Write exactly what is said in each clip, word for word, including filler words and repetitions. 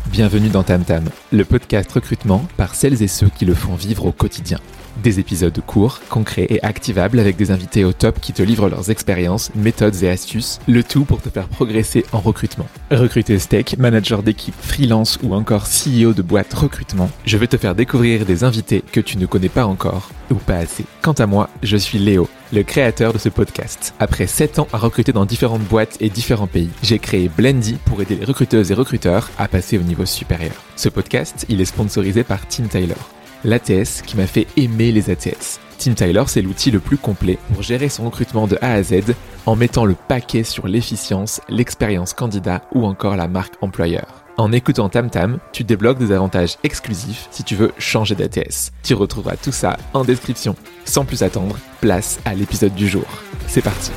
Bienvenue dans Tam Tam, le podcast recrutement par celles et ceux qui le font vivre au quotidien. Des épisodes courts, concrets et activables avec des invités au top qui te livrent leurs expériences, méthodes et astuces, le tout pour te faire progresser en recrutement. Recruteuse tech, manager d'équipe, freelance ou encore C E O de boîte recrutement, je vais te faire découvrir des invités que tu ne connais pas encore ou pas assez. Quant à moi, je suis Léo, le créateur de ce podcast. Après sept ans à recruter dans différentes boîtes et différents pays, j'ai créé Blendy pour aider les recruteuses et recruteurs à passer au niveau supérieur. Ce podcast, il est sponsorisé par Team Tyler, l'A T S qui m'a fait aimer les A T S. Team Tyler, c'est l'outil le plus complet pour gérer son recrutement de A à Z en mettant le paquet sur l'efficience, l'expérience candidat ou encore la marque employeur. En écoutant Tam Tam, tu débloques des avantages exclusifs si tu veux changer d'A T S. Tu retrouveras tout ça en description. Sans plus attendre, place à l'épisode du jour. C'est parti.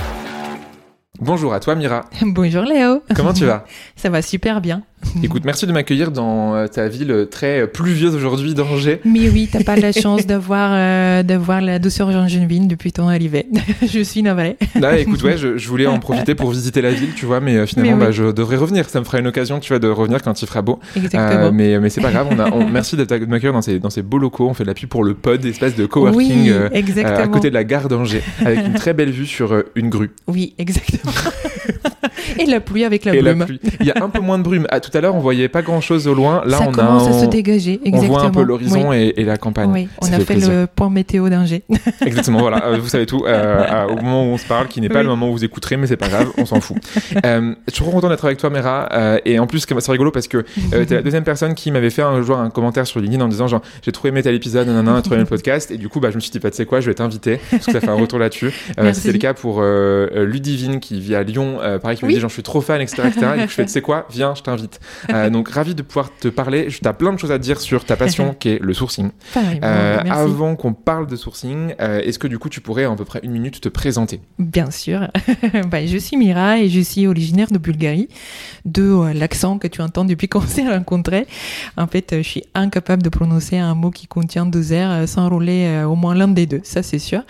Bonjour à toi Mira. Bonjour Léo. Comment tu vas ? Ça va super bien. Écoute, merci de m'accueillir dans ta ville très pluvieuse aujourd'hui d'Angers. Mais oui, t'as pas la chance de voir, euh, de voir la douceur angevine depuis ton arrivée. Je suis navrée. Là, écoute, ouais, je, je voulais en profiter pour visiter la ville, tu vois, mais euh, finalement, mais oui. bah, je devrais revenir. Ça me fera une occasion, tu vois, de revenir quand il fera beau. Exactement. Euh, mais, mais c'est pas grave. On a, on, merci de, de m'accueillir dans ces, dans ces beaux locaux. On fait de l'appui pour le pod, espèce de coworking oui, euh, exactement. euh, à côté de la gare d'Angers, avec une très belle vue sur euh, une grue. Oui, exactement. Et la pluie avec la Et brume. La pluie. Il y a un peu moins de brume. Ah, tout à l'heure, on voyait pas grand-chose au loin. Là, ça on commence a, à on, se dégager. Exactement. On voit un peu l'horizon oui. et, et la campagne. Oui, on ça a fait, fait plaisir. le point météo d'Angers. Exactement, voilà. Euh, vous savez tout. Euh, euh, au moment où on se parle, qui n'est pas oui. le moment où vous écouterez, mais c'est pas grave, on s'en fout. Euh, je suis trop content d'être avec toi, Mera. Euh, et en plus, c'est rigolo parce que euh, t'es la deuxième personne qui m'avait fait un jour un commentaire sur LinkedIn en disant genre j'ai trouvé aimé tel épisode, nanana, trouvé aimé le podcast. Et du coup, bah, je me suis dit, bah, tu sais quoi, je vais t'inviter parce que ça fait un retour là-dessus. Euh, c'était le cas pour euh, Ludivine qui vit à Lyon, euh, pareil, qui oui. me dit genre je suis trop fan, et cetera, et cetera. Et je fais, tu sais quoi, viens, je t'invite. Euh, donc ravi de pouvoir te parler. Tu as plein de choses à dire sur ta passion qui est le sourcing. Pareil, euh, bon, avant qu'on parle de sourcing, euh, est-ce que du coup tu pourrais en à peu près une minute te présenter ? Bien sûr. bah, je suis Mira et je suis originaire de Bulgarie, de euh, l'accent que tu entends depuis qu'on s'est rencontrés. En fait, je suis incapable de prononcer un mot qui contient deux R sans rouler euh, au moins l'un des deux, ça c'est sûr.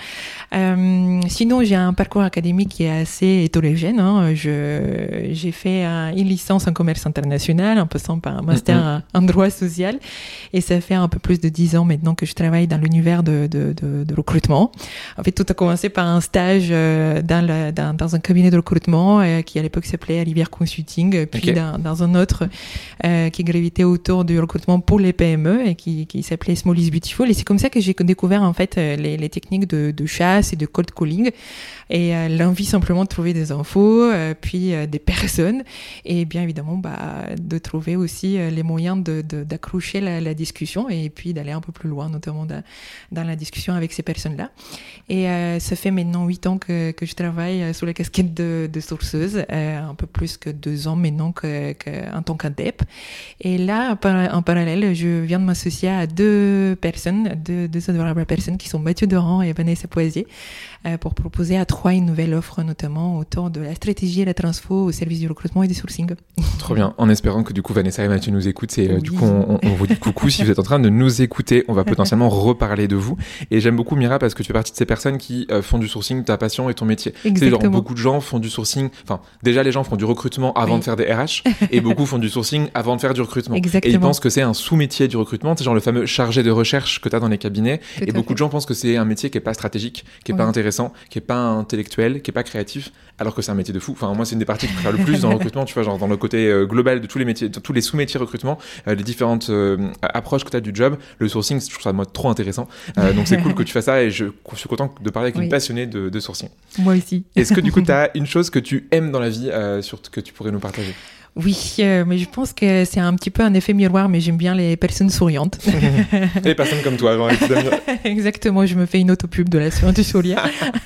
Euh, sinon, j'ai un parcours académique qui est assez hétérogène. Hein. Je, j'ai fait un, une licence en commerce international en passant par un master mm-hmm. en droit social et ça fait un peu plus de dix ans maintenant que je travaille dans l'univers de, de, de, de recrutement. En fait, tout a commencé par un stage euh, dans, la, dans, dans un cabinet de recrutement euh, qui à l'époque s'appelait Rivière Consulting, puis okay. dans, dans un autre euh, qui gravitait autour du recrutement pour les P M E et qui, qui s'appelait Small is Beautiful. Et c'est comme ça que j'ai découvert en fait les, les techniques de, de chasse et de cold calling et euh, l'envie simplement de trouver des infos, euh, puis euh, des personnes et bien évidemment bah, de trouver aussi euh, les moyens de, de, d'accrocher la, la discussion et puis d'aller un peu plus loin, notamment dans, dans la discussion avec ces personnes-là. Et euh, ça fait maintenant huit ans que, que je travaille sous la casquette de, de sourceuse, euh, un peu plus que deux ans maintenant que, que, en tant qu'Adep. Et là, en parallèle, je viens de m'associer à deux personnes, deux, deux adorables personnes qui sont Mathieu Doran et Vanessa Poisier, euh, pour proposer à trois une nouvelle offre, notamment autour de la stratégie et la transfo au service du recrutement et du sourcing. Trop bien, en espérant que du coup Vanessa et Mathieu nous écoutent. Et euh, oui. du coup, on, on vous dit coucou si vous êtes en train de nous écouter. On va potentiellement reparler de vous. Et j'aime beaucoup Mira parce que tu fais partie de ces personnes qui euh, font du sourcing, ta passion et ton métier. Exactement. Tu sais, genre, beaucoup de gens font du sourcing. Enfin, déjà les gens font du recrutement avant oui. de faire des R H, et beaucoup font du sourcing avant de faire du recrutement. Exactement. Et ils pensent que c'est un sous-métier du recrutement. C'est genre le fameux chargé de recherche que tu as dans les cabinets. Tout et beaucoup fait. de gens pensent que c'est un métier qui est pas stratégique, qui est oui. pas intéressant, qui est pas intellectuel, qui est pas créatif, alors que c'est un métier de fou. Enfin, moi, c'est une des parties que je préfère le plus dans le recrutement. Tu vois, genre dans le côté euh, global de tous les métiers, de tous les sous-métiers recrutement, euh, les différentes euh, approches que tu as du job. Le sourcing, je trouve ça moi trop intéressant. Euh, donc c'est cool que tu fasses ça et je, je suis content de parler avec oui. une passionnée de, de sourcing. Moi aussi. Est-ce que du coup, tu as une chose que tu aimes dans la vie euh, sur, que tu pourrais nous partager ? Oui, euh, mais je pense que c'est un petit peu un effet miroir, mais j'aime bien les personnes souriantes. Les personnes comme toi, genre, exactement, je me fais une autopub de la science du sourire.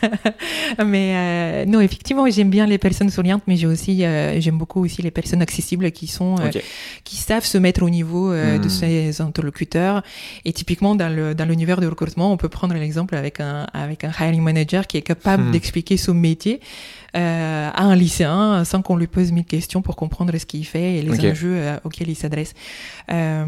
mais euh, non, effectivement, j'aime bien les personnes souriantes, mais j'ai aussi, euh, j'aime beaucoup aussi les personnes accessibles qui sont, euh, okay. qui savent se mettre au niveau euh, mmh. de ses interlocuteurs. Et typiquement, dans le dans l'univers du recrutement, on peut prendre l'exemple avec un avec un hiring manager qui est capable mmh. d'expliquer son métier. Euh, à un lycéen sans qu'on lui pose mille questions pour comprendre comprendre ce qu'il fait et les okay. enjeux euh, auxquels il s'adresse. Euh,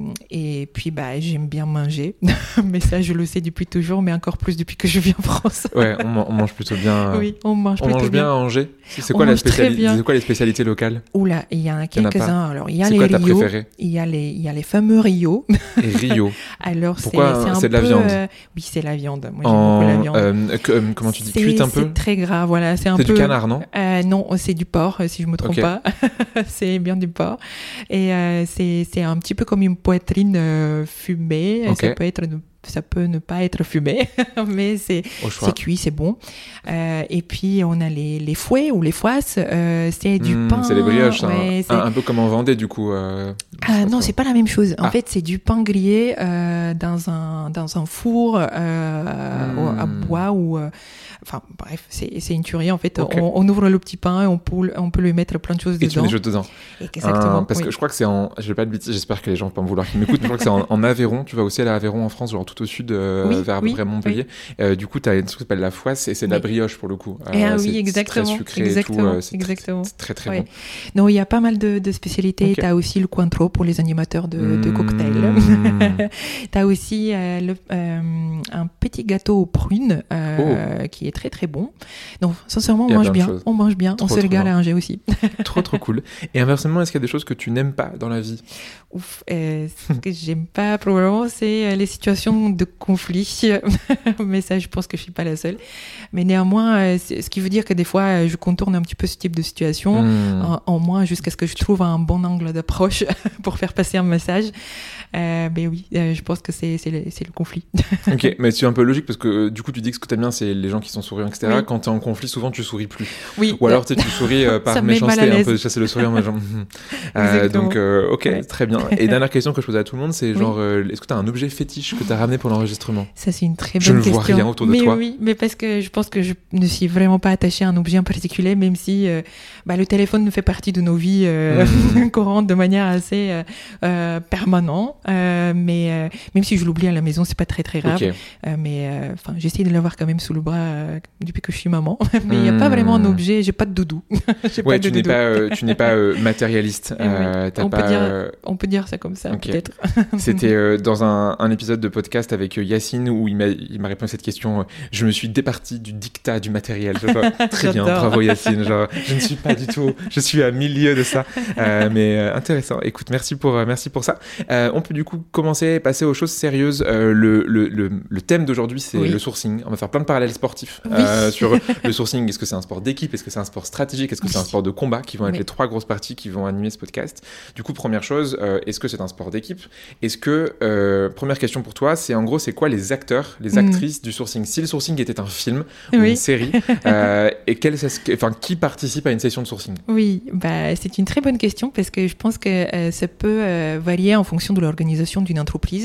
et puis, bah, j'aime bien manger, mais ça, je le sais depuis toujours, mais encore plus depuis que je vis en France. Ouais, on, on mange plutôt bien. Oui, on mange on plutôt mange bien. bien à Angers. C'est quoi, la spéciali- c'est quoi les spécialités locales? Oula, il y en a quelques-uns. Alors, il y a c'est les quoi ta Rio. préférée? Il y a les, il y a les fameux Rio. Et Rio. Alors, pourquoi c'est, c'est, un c'est de la peu, viande euh, oui, c'est la viande. Moi, j'aime en, beaucoup la viande. Euh, que, euh, comment tu dis, c'est, cuite un peu? C'est très gras, voilà. C'est un c'est peu. du canard, non? euh, Non, c'est du porc, si je me trompe okay. pas. C'est bien du porc. Et euh, c'est, c'est un petit peu comme une poitrine euh, fumée. Okay. Ça peut être ça peut ne pas être fumé, mais c'est, c'est cuit, c'est bon. Euh, et puis, on a les, les fouets ou les foisses. Euh, c'est du mmh, pain. C'est les brioches, ouais, un, c'est... Un, un peu comme en Vendée, du coup. Euh, ah, non, c'est pas la même chose. En ah. fait, c'est du pain grillé euh, dans, un, dans un four euh, mmh. à bois ou... Euh, Enfin, bref, c'est, c'est une tuerie. En fait, okay. on, on ouvre le petit pain et on peut, on peut lui mettre plein de choses et dedans. Et tu mets des choses dedans. Exactement. Euh, parce oui. que je crois que c'est en... Je vais pas de bêtises, j'espère que les gens vont pas me vouloir qu'ils m'écoutent, mais je crois que c'est en, en Aveyron. Tu vas aussi aller à Aveyron en France, genre tout au sud, euh, oui, vers à peu oui, près Montpellier. Oui. Euh, du coup, tu as une chose qui s'appelle la foisse et c'est de la brioche pour le coup. Euh, et ah c'est, oui, exactement. C'est très sucré exactement, et tout. Euh, c'est exactement. Très, c'est très, très ouais. bon. Non, il y a pas mal de, de spécialités. Okay. Tu as aussi le Cointreau pour les animateurs de, mmh. de cocktails. Tu as aussi euh, le, euh, un petit gâteau aux prunes euh, oh. qui est très, très bon. Donc, sincèrement, on mange bien. On mange bien. Trop, on se régale à Angers aussi. Trop, trop cool. Et inversement, est-ce qu'il y a des choses que tu n'aimes pas dans la vie? Ouf, euh, ce que j'aime pas probablement, c'est les situations de conflit. Mais ça, je pense que je suis pas la seule. Mais néanmoins, ce qui veut dire que des fois, je contourne un petit peu ce type de situation, mmh. en, en moins jusqu'à ce que je trouve un bon angle d'approche pour faire passer un message. Euh, mais oui, euh, je pense que c'est, c'est, le, c'est le conflit. Ok, mais c'est un peu logique parce que euh, du coup, tu dis que ce que t'aimes bien, c'est les gens qui sont souriants, et cetera. Oui. Quand t'es en conflit, souvent, tu souris plus. Oui. Ou alors, tu souris euh, par méchanceté, un peu chasser le sourire. Moi, genre... euh, donc, euh, ok, ouais. Très bien. Et dernière question que je pose à tout le monde, c'est genre, oui. euh, est-ce que t'as un objet fétiche que t'as ramené pour l'enregistrement? Ça, c'est une très bonne question. Je ne question. vois rien autour de mais toi. Oui, mais parce que je pense que je ne suis vraiment pas attachée à un objet en particulier, même si euh, bah, le téléphone fait partie de nos vies euh, mmh. courantes de manière assez euh, euh, permanente. Euh, mais Euh, même si je l'oublie à la maison, c'est pas très très grave. Okay. Euh, mais enfin, euh, j'essaie de l'avoir quand même sous le bras euh, depuis que je suis maman. Mais il mmh. y a pas vraiment un objet. J'ai pas de doudou. j'ai ouais, pas de tu, doudou. N'es pas, euh, tu n'es pas euh, matérialiste. Euh, oui. on, pas, peut dire, on peut dire ça comme ça, okay. peut-être. C'était euh, dans un, un épisode de podcast avec Yacine où il m'a, il m'a répondu à cette question. Je me suis départi du dictat du matériel. Genre, très bien, bravo Yacine. Genre, je ne suis pas du tout. Je suis à milieu de ça. Euh, mais euh, intéressant. Écoute, merci pour, euh, merci pour ça. Euh, on peut du coup commencer. Passer aux choses sérieuses. Euh, le, le, le, le thème d'aujourd'hui, c'est oui. le sourcing. On va faire plein de parallèles sportifs oui. euh, sur le sourcing. Est-ce que c'est un sport d'équipe? Est-ce que c'est un sport stratégique? Est-ce que oui. c'est un sport de combat? Qui vont être oui. les trois grosses parties qui vont animer ce podcast. Du coup, première chose, euh, est-ce que c'est un sport d'équipe? Est-ce que, euh, première question pour toi, c'est en gros, c'est quoi les acteurs, les actrices mmh. du sourcing? Si le sourcing était un film oui. ou une série, euh, et quel, enfin, qui participe à une session de sourcing? Oui, bah, c'est une très bonne question parce que je pense que euh, ça peut euh, varier en fonction de l'organisation d'une entreprise.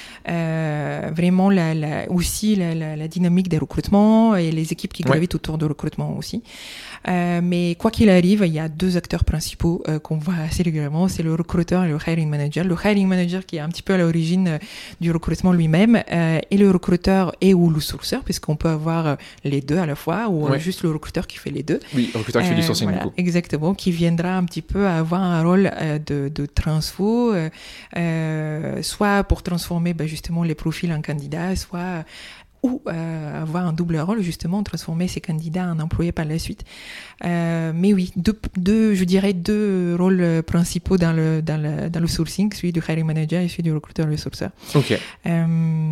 Euh, vraiment la, la, aussi la, la, la dynamique des recrutements et les équipes qui gravitent ouais. autour du recrutement aussi. Euh, mais quoi qu'il arrive, il y a deux acteurs principaux euh, qu'on voit assez régulièrement, c'est le recruteur et le hiring manager. Le hiring manager qui est un petit peu à l'origine euh, du recrutement lui-même euh, et le recruteur et ou le sourceur, puisqu'on peut avoir les deux à la fois ou ouais. juste le recruteur qui fait les deux. Oui, le recruteur qui euh, fait du sourcing voilà, du coup. Exactement, qui viendra un petit peu avoir un rôle euh, de, de transfo, euh, euh, soit pour transformer bah, justement les profils en candidats, soit ou euh, avoir un double rôle, justement, transformer ces candidats en employés par la suite. Euh, mais oui, deux, deux, je dirais deux rôles principaux dans le, dans le, dans le sourcing, celui du hiring manager et celui du recruteur et le sourceur. Ok. Euh,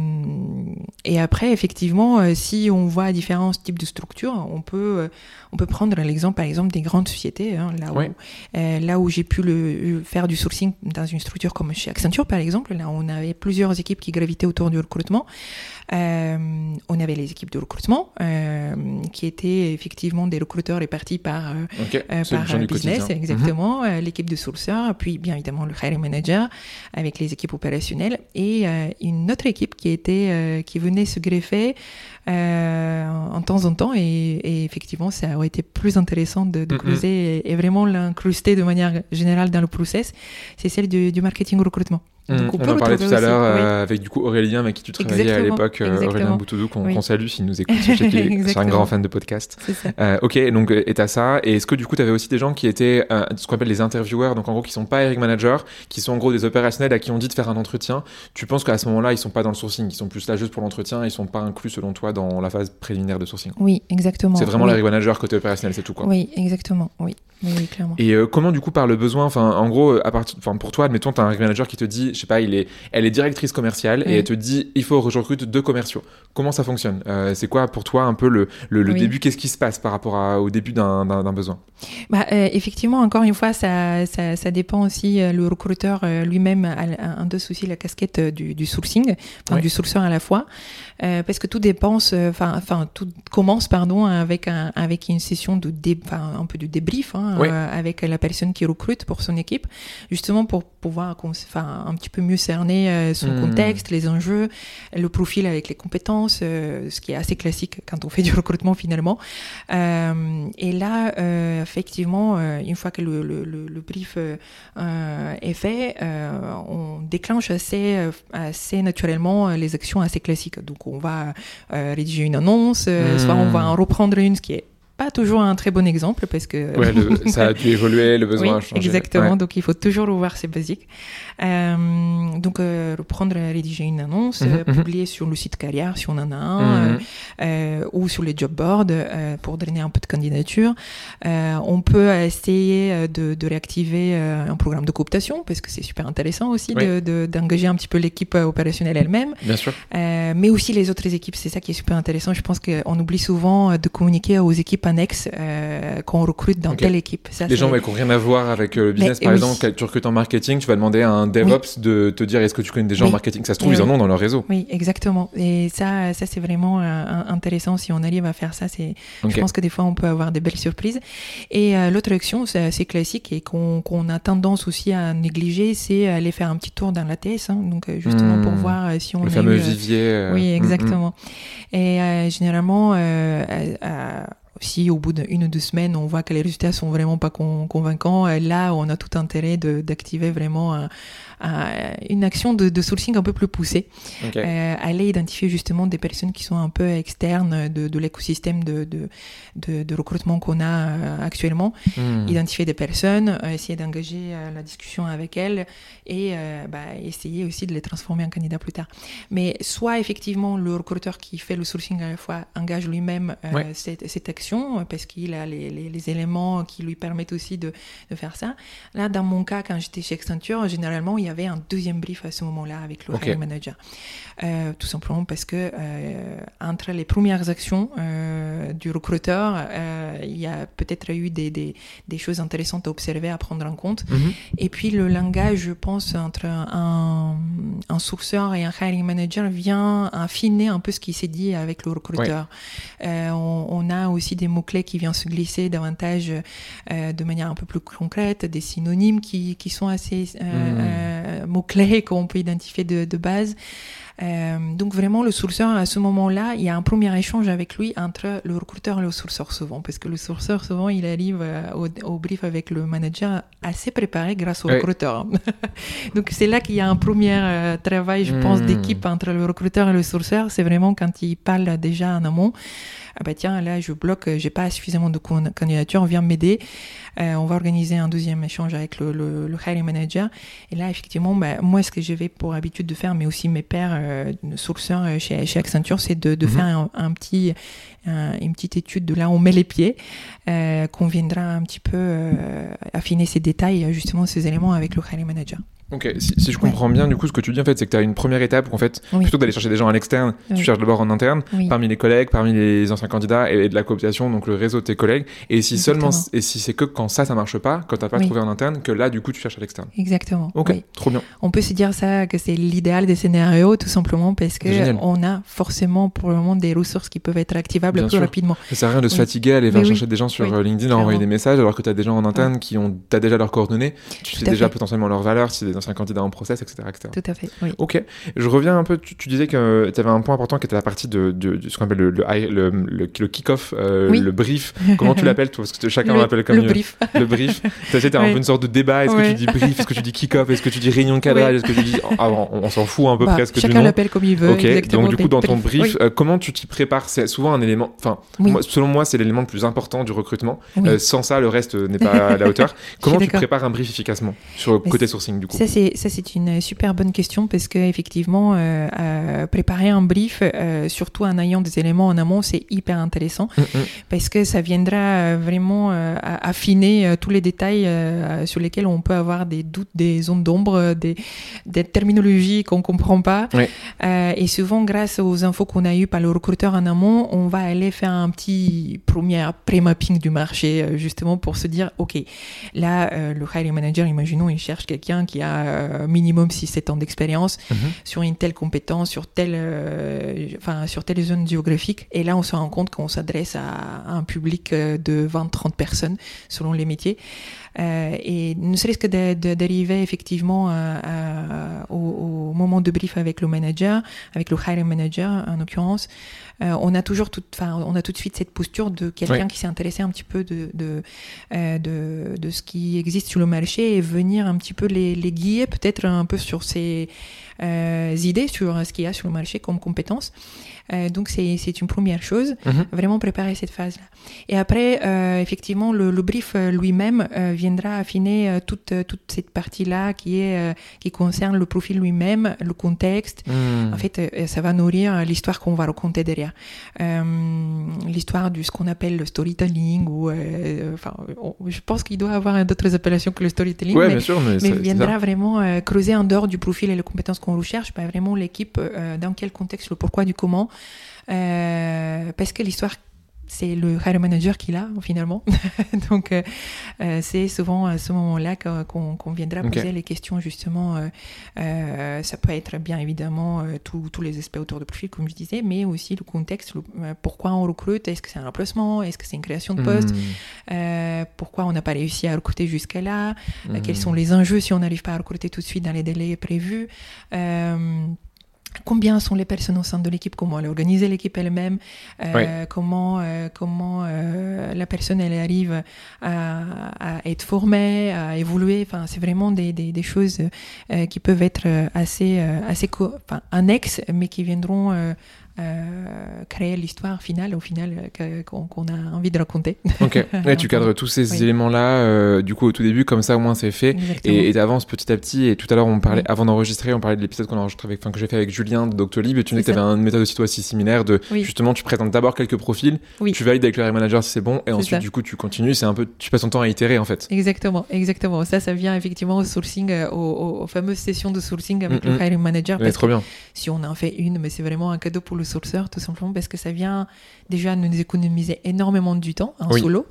et après, effectivement, euh, si on voit différents types de structures, on peut, euh, on peut prendre l'exemple, par exemple, des grandes sociétés, hein, là, ouais. où, euh, là où j'ai pu le, faire du sourcing dans une structure comme chez Accenture, par exemple, là où on avait plusieurs équipes qui gravitaient autour du recrutement. Euh, on avait les équipes de recrutement euh, qui étaient effectivement des recruteurs répartis par, euh, okay. euh, par euh, business, exactement, mm-hmm. euh, l'équipe de sourceurs, puis bien évidemment le hiring manager avec les équipes opérationnelles et euh, une autre équipe qui était euh, qui venait se greffer euh, en temps en temps et, et effectivement ça aurait été plus intéressant de, de mm-hmm. creuser et, et vraiment l'incruster de manière générale dans le process, c'est celle du, du marketing recrutement. Donc, on, on, on en parlait tout à aussi, l'heure oui. euh, avec du coup Aurélien avec qui tu travaillais Exactement, à l'époque, euh, Aurélien Boutoudou qu'on, oui. qu'on salue s'il nous écoute. Je sais qu'il est c'est un grand fan de podcast. C'est ça. Euh, ok, donc et t'as ça. Et est-ce que du coup t'avais aussi des gens qui étaient euh, ce qu'on appelle les intervieweurs, donc en gros qui sont pas hiring managers, qui sont en gros des opérationnels à qui on dit de faire un entretien. Tu penses qu'à ce moment-là ils sont pas dans le sourcing, ils sont plus là juste pour l'entretien, ils sont pas inclus selon toi dans la phase préliminaire de sourcing? Oui, exactement. C'est vraiment oui. l'hiring manager côté opérationnel, c'est tout quoi. Oui, exactement. Oui. Oui, oui, clairement. Et euh, comment du coup par le besoin, enfin en gros, à partir, enfin pour toi, admettons, t'as un hiring manager qui te dit, je sais pas, il est, elle est directrice commerciale mmh. et elle te dit, il faut que je recrute deux commerciaux. Comment ça fonctionne? euh, C'est quoi pour toi un peu le, le, le oui. début? Qu'est-ce qui se passe par rapport à, au début d'un, d'un, d'un besoin? Bah, euh, effectivement, encore une fois, ça, ça, ça dépend aussi. Euh, le recruteur euh, lui-même a un de souci la casquette euh, du, du sourcing, enfin oui. du sourceur à la fois, euh, parce que tout dépense, enfin, euh, enfin tout commence, pardon, avec un, avec une session de dé, enfin un peu de débrief, hein, oui. euh, avec la personne qui recrute pour son équipe, justement pour pouvoir, enfin, un petit peu mieux cerner euh, son mmh. contexte, les enjeux, le profil avec les compétences, euh, ce qui est assez classique quand on fait du recrutement finalement. Euh, et là. Euh, Effectivement, euh, une fois que le, le, le brief euh, est fait, euh, on déclenche assez, assez naturellement les actions assez classiques. Donc, on va euh, rédiger une annonce, euh, mmh. soit on va en reprendre une, ce qui est pas toujours un très bon exemple parce que ouais, le, ça a dû évoluer, le besoin oui, a changé. Exactement, ouais. donc il faut toujours revoir ces basiques. Euh, donc euh, reprendre, rédiger une annonce, mm-hmm, euh, publier mm-hmm. sur le site carrière si on en a un, mm-hmm. euh, ou sur les job boards euh, pour drainer un peu de candidature. Euh, on peut essayer de, de réactiver euh, un programme de cooptation parce que c'est super intéressant aussi oui. de, de, d'engager un petit peu l'équipe opérationnelle elle-même. Bien sûr. Euh, mais aussi les autres équipes, c'est ça qui est super intéressant. Je pense qu'on oublie souvent de communiquer aux équipes annexes euh, qu'on recrute dans okay. telle équipe. Ça, les gens ouais, qui n'ont rien à voir avec le business, mais, par oui. exemple, quand tu recrutes en marketing, tu vas demander à un DevOps oui. de te dire est-ce que tu connais des gens oui. en marketing. Ça se trouve, et ils oui. en ont dans leur réseau. Oui, exactement. Et ça, ça c'est vraiment euh, intéressant. Si on arrive à faire ça, c'est... Okay. je pense que des fois, on peut avoir des belles surprises. Et euh, l'autre action, c'est assez classique et qu'on, qu'on a tendance aussi à négliger, c'est aller faire un petit tour dans l'A T S. Hein, donc, justement, mmh. pour voir euh, si on le a fameux eu, vivier. Euh... Oui, exactement. Mmh. Et euh, généralement... Euh, euh, si au bout d'une ou deux semaines, on voit que les résultats sont vraiment pas con- convaincants, là, on a tout intérêt de, d'activer vraiment un, un, une action de, de sourcing un peu plus poussée. Okay. Euh, aller identifier justement des personnes qui sont un peu externes de, de l'écosystème de, de, de, de recrutement qu'on a euh, actuellement. Mmh. Identifier des personnes, euh, essayer d'engager euh, la discussion avec elles et euh, bah, essayer aussi de les transformer en candidats plus tard. Mais soit effectivement, le recruteur qui fait le sourcing à la fois engage lui-même euh, ouais. cette, cette action parce qu'il a les, les, les éléments qui lui permettent aussi de, de faire ça. Là, dans mon cas, quand j'étais chez Accenture, généralement, il y avait un deuxième brief à ce moment-là avec le okay. hiring manager. Euh, tout simplement parce que euh, entre les premières actions euh, du recruteur, euh, il y a peut-être eu des, des, des choses intéressantes à observer, à prendre en compte. Mm-hmm. Et puis, le langage, je pense, entre un, un sourceur et un hiring manager vient affiner un peu ce qui s'est dit avec le recruteur. Ouais. Euh, on, on a aussi des mots-clés qui viennent se glisser davantage euh, de manière un peu plus concrète, des synonymes qui, qui sont assez euh, mmh. euh, mots-clés qu'on peut identifier de, de base. Euh, donc vraiment le sourceur à ce moment-là, il y a un premier échange avec lui entre le recruteur et le sourceur souvent, parce que le sourceur souvent il arrive euh, au, au brief avec le manager assez préparé grâce au oui. recruteur. Donc c'est là qu'il y a un premier euh, travail, je mmh. pense, d'équipe entre le recruteur et le sourceur. C'est vraiment quand il parle déjà en amont. Ah bah tiens, là je bloque, j'ai pas suffisamment de candidatures, on vient m'aider. Euh, on va organiser un deuxième échange avec le, le, le hiring manager. Et là, effectivement, bah, moi, ce que j'avais pour habitude de faire, mais aussi mes pairs euh, sourceurs chez, chez Accenture, c'est de, de mm-hmm. faire un, un petit, un, une petite étude de là où on met les pieds, euh, qu'on viendra un petit peu euh, affiner ces détails, justement, ces éléments avec le hiring manager. Ok, si, si je comprends ouais. bien, du coup, ce que tu dis, en fait, c'est que tu as une première étape où, en fait, oui. plutôt que d'aller chercher des gens à l'externe, oui. tu cherches d'abord en interne, oui. parmi les collègues, parmi les anciens candidats, et, et de la cooptation, donc le réseau de tes collègues. Et si Exactement. seulement, et si c'est que quand ça, ça marche pas, quand t'as pas oui. trouvé en interne, que là, du coup, tu cherches à l'externe. Exactement. Ok, oui. trop bien. On peut se dire ça, que c'est l'idéal des scénarios, tout simplement, parce que Génial. on a forcément, pour le moment, des ressources qui peuvent être activables bien plus sûr. rapidement. Ça sert à rien de se oui. fatiguer, aller vers chercher oui. des gens sur oui. LinkedIn, à envoyer des messages, alors que t'as des gens en interne qui ont, t'as déjà leurs coordonnées, tu sais déjà potentiellement leurs valeurs, si des anciens candidats en process, et cetera, et cetera. Tout à fait, oui. Ok, je reviens un peu, tu, tu disais que tu avais un point important qui était la partie de, de, de ce qu'on appelle le, le, le, le, le kick-off, euh, oui. le brief. Comment tu l'appelles, toi? Parce que chacun le, l'appelle comme le mieux. brief. Le brief. Tu sais, t'as oui. un peu une sorte de débat. Est-ce oui. que tu dis brief? Est-ce que tu dis kick-off? Est-ce que tu dis réunion de cadrage? Oui. Est-ce que tu dis... Ah, on, on s'en fout un peu bah, presque du nom. Chacun l'appelle comme il veut. Ok, exactement. Donc du coup, dans ton brief, brief, oui. euh, comment tu t'y prépares? C'est souvent un élément... Enfin, oui. moi, selon moi, c'est l'élément le plus important du recrutement. Oui. Euh, sans ça, le reste n'est pas à la hauteur. Comment tu prépares un brief efficacement sur le côté sourcing, du coup? Ça, c'est, ça, c'est une super bonne question parce qu'effectivement, euh, euh, préparer un brief, euh, surtout en ayant des éléments en amont, c'est hyper intéressant mm-hmm. parce que ça viendra vraiment euh, affiner euh, tous les détails euh, sur lesquels on peut avoir des doutes, des zones d'ombre, des, des terminologies qu'on ne comprend pas. Oui. Euh, et souvent, grâce aux infos qu'on a eues par le recruteur en amont, on va aller faire un petit premier pré-mapping du marché, euh, justement pour se dire, OK, là, euh, le hiring manager, imaginons, il cherche quelqu'un qui a euh, minimum six sept ans d'expérience mm-hmm. sur une telle compétence, sur telle, euh, enfin, sur telle zone géographique. Et là, on se rend compte qu'on s'adresse à, à un public de vingt à trente personnes, selon les métiers. Euh, et ne serait-ce que de, de, d'arriver effectivement à, à, au, au moment de brief avec le manager, avec le hiring manager en l'occurrence, euh, on a toujours tout, enfin, on a tout de suite cette posture de quelqu'un oui. qui s'est intéressé un petit peu de de, euh, de de ce qui existe sur le marché et venir un petit peu les, les guider peut-être un peu sur ces euh, idées sur ce qu'il y a sur le marché comme compétences. Euh, donc c'est c'est une première chose, mm-hmm. vraiment préparer cette phase-là. Et après, euh, effectivement, le, le brief lui-même euh, viendra affiner euh, toute toute cette partie-là qui est euh, qui concerne le profil lui-même, le contexte. Mm. En fait, euh, ça va nourrir l'histoire qu'on va raconter derrière, euh, l'histoire de ce qu'on appelle le storytelling ou euh, enfin, on, je pense qu'il doit avoir d'autres appellations que le storytelling, ouais, mais, bien sûr, mais, mais c'est, viendra c'est vraiment euh, creuser en dehors du profil et les compétences qu'on recherche, bah, vraiment l'équipe, euh, dans quel contexte, le pourquoi du comment. Euh, parce que l'histoire, c'est le hiring manager qui l'a finalement. Donc, euh, c'est souvent à ce moment-là qu'on, qu'on viendra poser okay. les questions justement. Euh, euh, ça peut être bien évidemment euh, tous les aspects autour du profil, comme je disais, mais aussi le contexte, le, euh, pourquoi on recrute, est-ce que c'est un remplacement, est-ce que c'est une création de poste, mmh. euh, pourquoi on n'a pas réussi à recruter jusqu'à là, mmh. euh, quels sont les enjeux si on n'arrive pas à recruter tout de suite dans les délais prévus. Euh, Combien sont les personnes au sein de l'équipe, comment elle est organisée l'équipe elle-même, euh, oui. comment, euh, comment euh, la personne elle arrive à, à être formée, à évoluer. Enfin, c'est vraiment des, des, des choses euh, qui peuvent être assez, assez co- enfin, annexes, mais qui viendront euh, Euh, créer l'histoire finale au final que, qu'on, qu'on a envie de raconter. Ok, et tu cadres tous ces oui. éléments-là euh, du coup au tout début, comme ça au moins c'est fait. Exactement. et tu avances petit à petit. Et tout à l'heure on parlait, oui. avant d'enregistrer, on parlait de l'épisode qu'on a enregistré avec, enfin que j'ai fait avec Julien de Doctolib, et tu disais que tu avais une méthode aussi toi aussi similaire de oui. justement tu présentes d'abord quelques profils, oui. tu valides avec le hiring manager si c'est bon, et c'est ensuite ça. Du coup tu continues, c'est un peu, tu passes ton temps à itérer en fait. Exactement, exactement. Ça, ça vient effectivement au sourcing, euh, aux, aux fameuses sessions de sourcing avec mm-hmm. le hiring manager. Parce trop que bien. Si on en fait une, mais c'est vraiment un cadeau pour le sourceur, tout simplement parce que ça vient déjà nous économiser énormément du temps en oui. solo.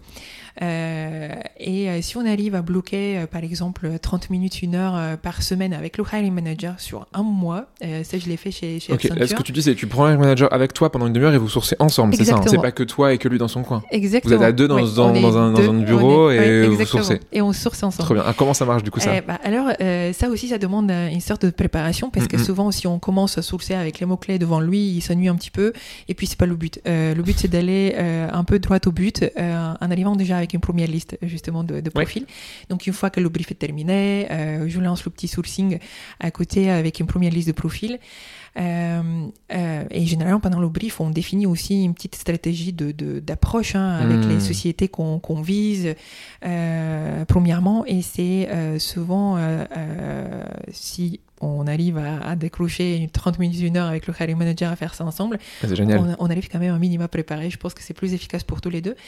Euh, et euh, si on arrive à bloquer euh, par exemple trente minutes, une heure euh, par semaine avec le hiring manager sur un mois, euh, ça je l'ai fait chez, chez okay. Accenture. Là, ce que tu dis c'est que tu prends le hiring manager avec toi pendant une demi-heure et vous sourcez ensemble. Exactement. C'est ça, hein, c'est pas que toi et que lui dans son coin. Exactement. Vous êtes à deux dans, oui, dans, dans, un, deux, dans un bureau est, et ouais, vous sourcez. Et on source ensemble. Très bien. Ah, comment ça marche du coup ça euh, bah, Alors euh, ça aussi ça demande une sorte de préparation parce mm-hmm. que souvent si on commence à sourcer avec les mots-clés devant lui, il s'ennuie un petit peu et puis c'est pas le but. Euh, le but c'est d'aller euh, un peu droit au but euh, en arrivant déjà avec une première liste justement de, de profils. Ouais. Donc une fois que le brief est terminé, euh, je lance le petit sourcing à côté avec une première liste de profils. Euh, euh, et généralement pendant le brief on définit aussi une petite stratégie de, de, d'approche hein, avec mmh. les sociétés qu'on, qu'on vise euh, premièrement, et c'est euh, souvent euh, euh, si on arrive à, à décrocher trente minutes, une heure avec le hiring manager à faire ça ensemble, c'est génial. On, on arrive quand même un minimum préparé. Je pense que c'est plus efficace pour tous les deux,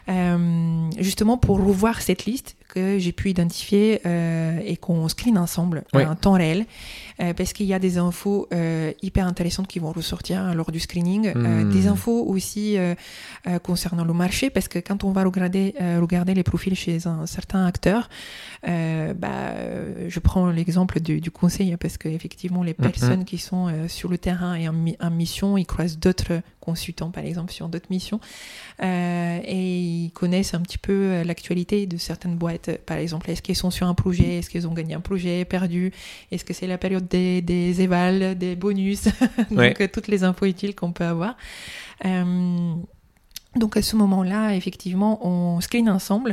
euh, justement pour revoir cette liste que j'ai pu identifier euh, et qu'on screen ensemble oui. en temps réel, euh, parce qu'il y a des infos euh, hyper intéressantes qui vont ressortir lors du screening, mmh. euh, des infos aussi euh, euh, concernant le marché, parce que quand on va regarder, euh, regarder les profils chez un certain acteur, euh, bah, je prends l'exemple du, du conseil parce que effectivement les personnes mmh. qui sont euh, sur le terrain et en, en mission, ils croisent d'autres consultants, par exemple, sur d'autres missions. Euh, et ils connaissent un petit peu l'actualité de certaines boîtes. Par exemple, est-ce qu'ils sont sur un projet? Est-ce qu'ils ont gagné un projet perdu? Est-ce que c'est la période des, des évals, des bonus? Donc, ouais. euh, toutes les infos utiles qu'on peut avoir. Euh, donc, à ce moment-là, effectivement, on screen ensemble.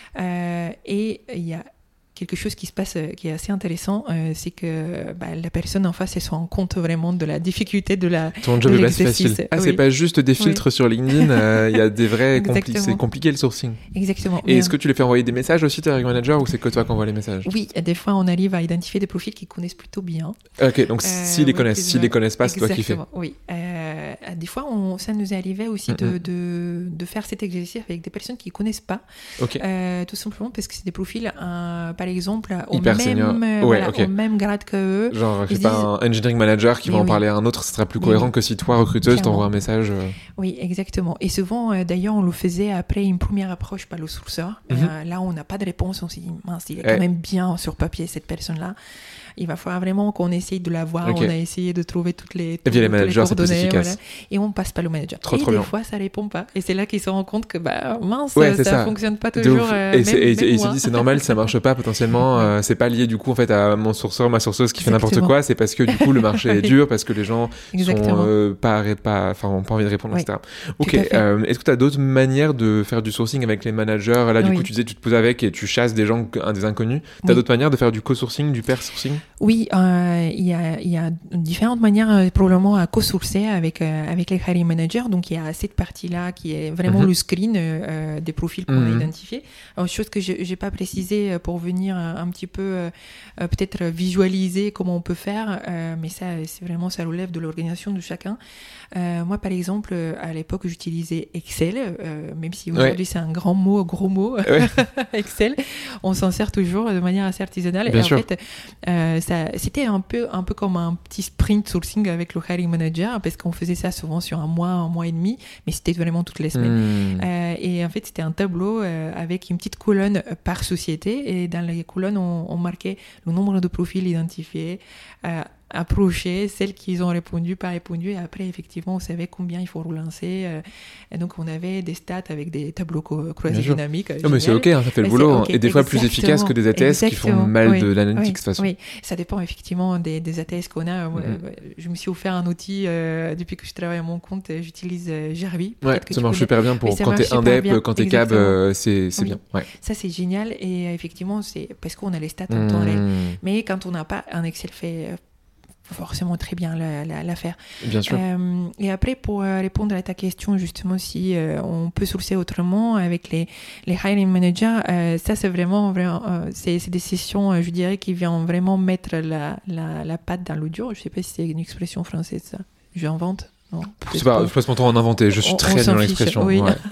Euh, et il y a quelque chose qui se passe euh, qui est assez intéressant, euh, c'est que bah, la personne en face, elle se rend compte vraiment de la difficulté de la Ton job est pas si facile. Ah, oui. C'est pas juste des filtres oui. sur LinkedIn, il euh, y a des vrais... Compli- c'est compliqué le sourcing. Exactement. Et est-ce que tu les fais envoyer des messages aussi, tes hiring managers, ou c'est que toi qui envoies les messages? Oui, des fois, on arrive à identifier des profils qu'ils connaissent plutôt bien. Ok, donc euh, s'ils les connaissent, s'ils les connaissent pas, c'est toi qui fais. Oui. Euh, des fois, on, ça nous est arrivé aussi mm-hmm. de, de, de faire cet exercice avec des personnes qui connaissent pas. Okay. Euh, tout simplement parce que c'est des profils, euh, par exemple, au Hyper même, senior. Euh, ouais, voilà, okay. au même grade que eux. Genre, je sais pas, disent... un engineering manager qui va en oui. parler à un autre, ce sera plus cohérent oui. que si toi, recruteuse, Clairement. t'envoies un message. Euh... Oui, exactement. Et souvent, euh, d'ailleurs, on le faisait après une première approche par le sourceur. Mm-hmm. Euh, là, on n'a pas de réponse. On s'est dit, mince, il est ouais. quand même bien sur papier, cette personne-là. Il va falloir vraiment qu'on essaye de la voir. Okay. On a essayé de trouver toutes les, toutes, et puis les managers, toutes les c'est plus efficace. Voilà. Et on passe pas le manager. Trop, et trop des bien. fois, ça répond pas. Et c'est là qu'ils se rendent compte que, bah, mince, ouais, ça, ça fonctionne pas toujours. Euh, et même, c'est, et, même et il se dit, c'est normal, ça marche pas potentiellement. ouais. euh, c'est pas lié du coup, en fait, à mon sourceur, ma sourceuse qui Exactement. fait n'importe quoi. C'est parce que du coup, le marché est dur, parce que les gens Exactement. sont euh, pas, pas, enfin, ont pas envie de répondre, oui. et cetera. Ok. Euh, est-ce que tu as d'autres manières de faire du sourcing avec les managers? Là, du oui. coup, tu disais, tu te poses avec et tu chasses des gens, des inconnus. T'as oui. d'autres manières de faire du co-sourcing, du pair sourcing? Oui, euh, il y a, il y a différentes manières euh, probablement à co-sourcer avec euh, avec les hiring managers. Donc il y a cette partie-là qui est vraiment mm-hmm. le screen euh, des profils qu'on mm-hmm. a identifiés. Alors, chose que je j'ai pas précisé pour venir un petit peu euh, peut-être visualiser comment on peut faire, euh, mais ça c'est vraiment ça relève de l'organisation de chacun. Euh, moi par exemple à l'époque j'utilisais Excel, euh, même si aujourd'hui ouais. c'est un grand mot, gros mot. Ouais. Excel, on s'en sert toujours de manière assez artisanale. Bien et sûr. en fait euh, ça c'était un peu un peu comme un petit sprint sourcing avec le hiring manager, parce qu'on faisait ça souvent sur un mois, un mois et demi, mais c'était vraiment toutes les semaines. Mmh. Euh, et en fait, c'était un tableau euh, avec une petite colonne par société, et dans les colonnes, on, on marquait le nombre de profils identifiés, euh, approcher, celles qui ont répondu, pas répondu, et après, effectivement, on savait combien il faut relancer. Euh, et donc, on avait des stats avec des tableaux co- croisés dynamiques. Non, mais c'est OK, hein, ça fait le mais boulot. Okay, et des fois plus efficace que des A T S exactement. Qui font mal oui, de l'analytique, oui, de toute façon. Oui, ça dépend effectivement des, des A T S qu'on a. Mm-hmm. Euh, je me suis offert un outil, euh, depuis que je travaille à mon compte, j'utilise euh, Jarvis. Ouais, ça marche super bien pour quand t'es indep, bien. Quand t'es cab, euh, c'est, c'est oui. bien. Ouais. Ça, c'est génial. Et euh, effectivement, c'est parce qu'on a les stats en mmh. temps réel. Mais quand on n'a pas un Excel fait... forcément très bien la, la, la faire. Bien sûr. Euh, et après, pour euh, répondre à ta question, justement, si euh, on peut sourcer autrement avec les, les hiring managers, euh, ça, c'est vraiment, vraiment euh, c'est, c'est des sessions, euh, je dirais, qui viennent vraiment mettre la, la, la patte dans l'eau dur. Je ne sais pas si c'est une expression française, ça. J'invente. Non, c'est pas, je passe mon temps à en inventer, je suis on, très bien dans l'expression. Oui. Ouais.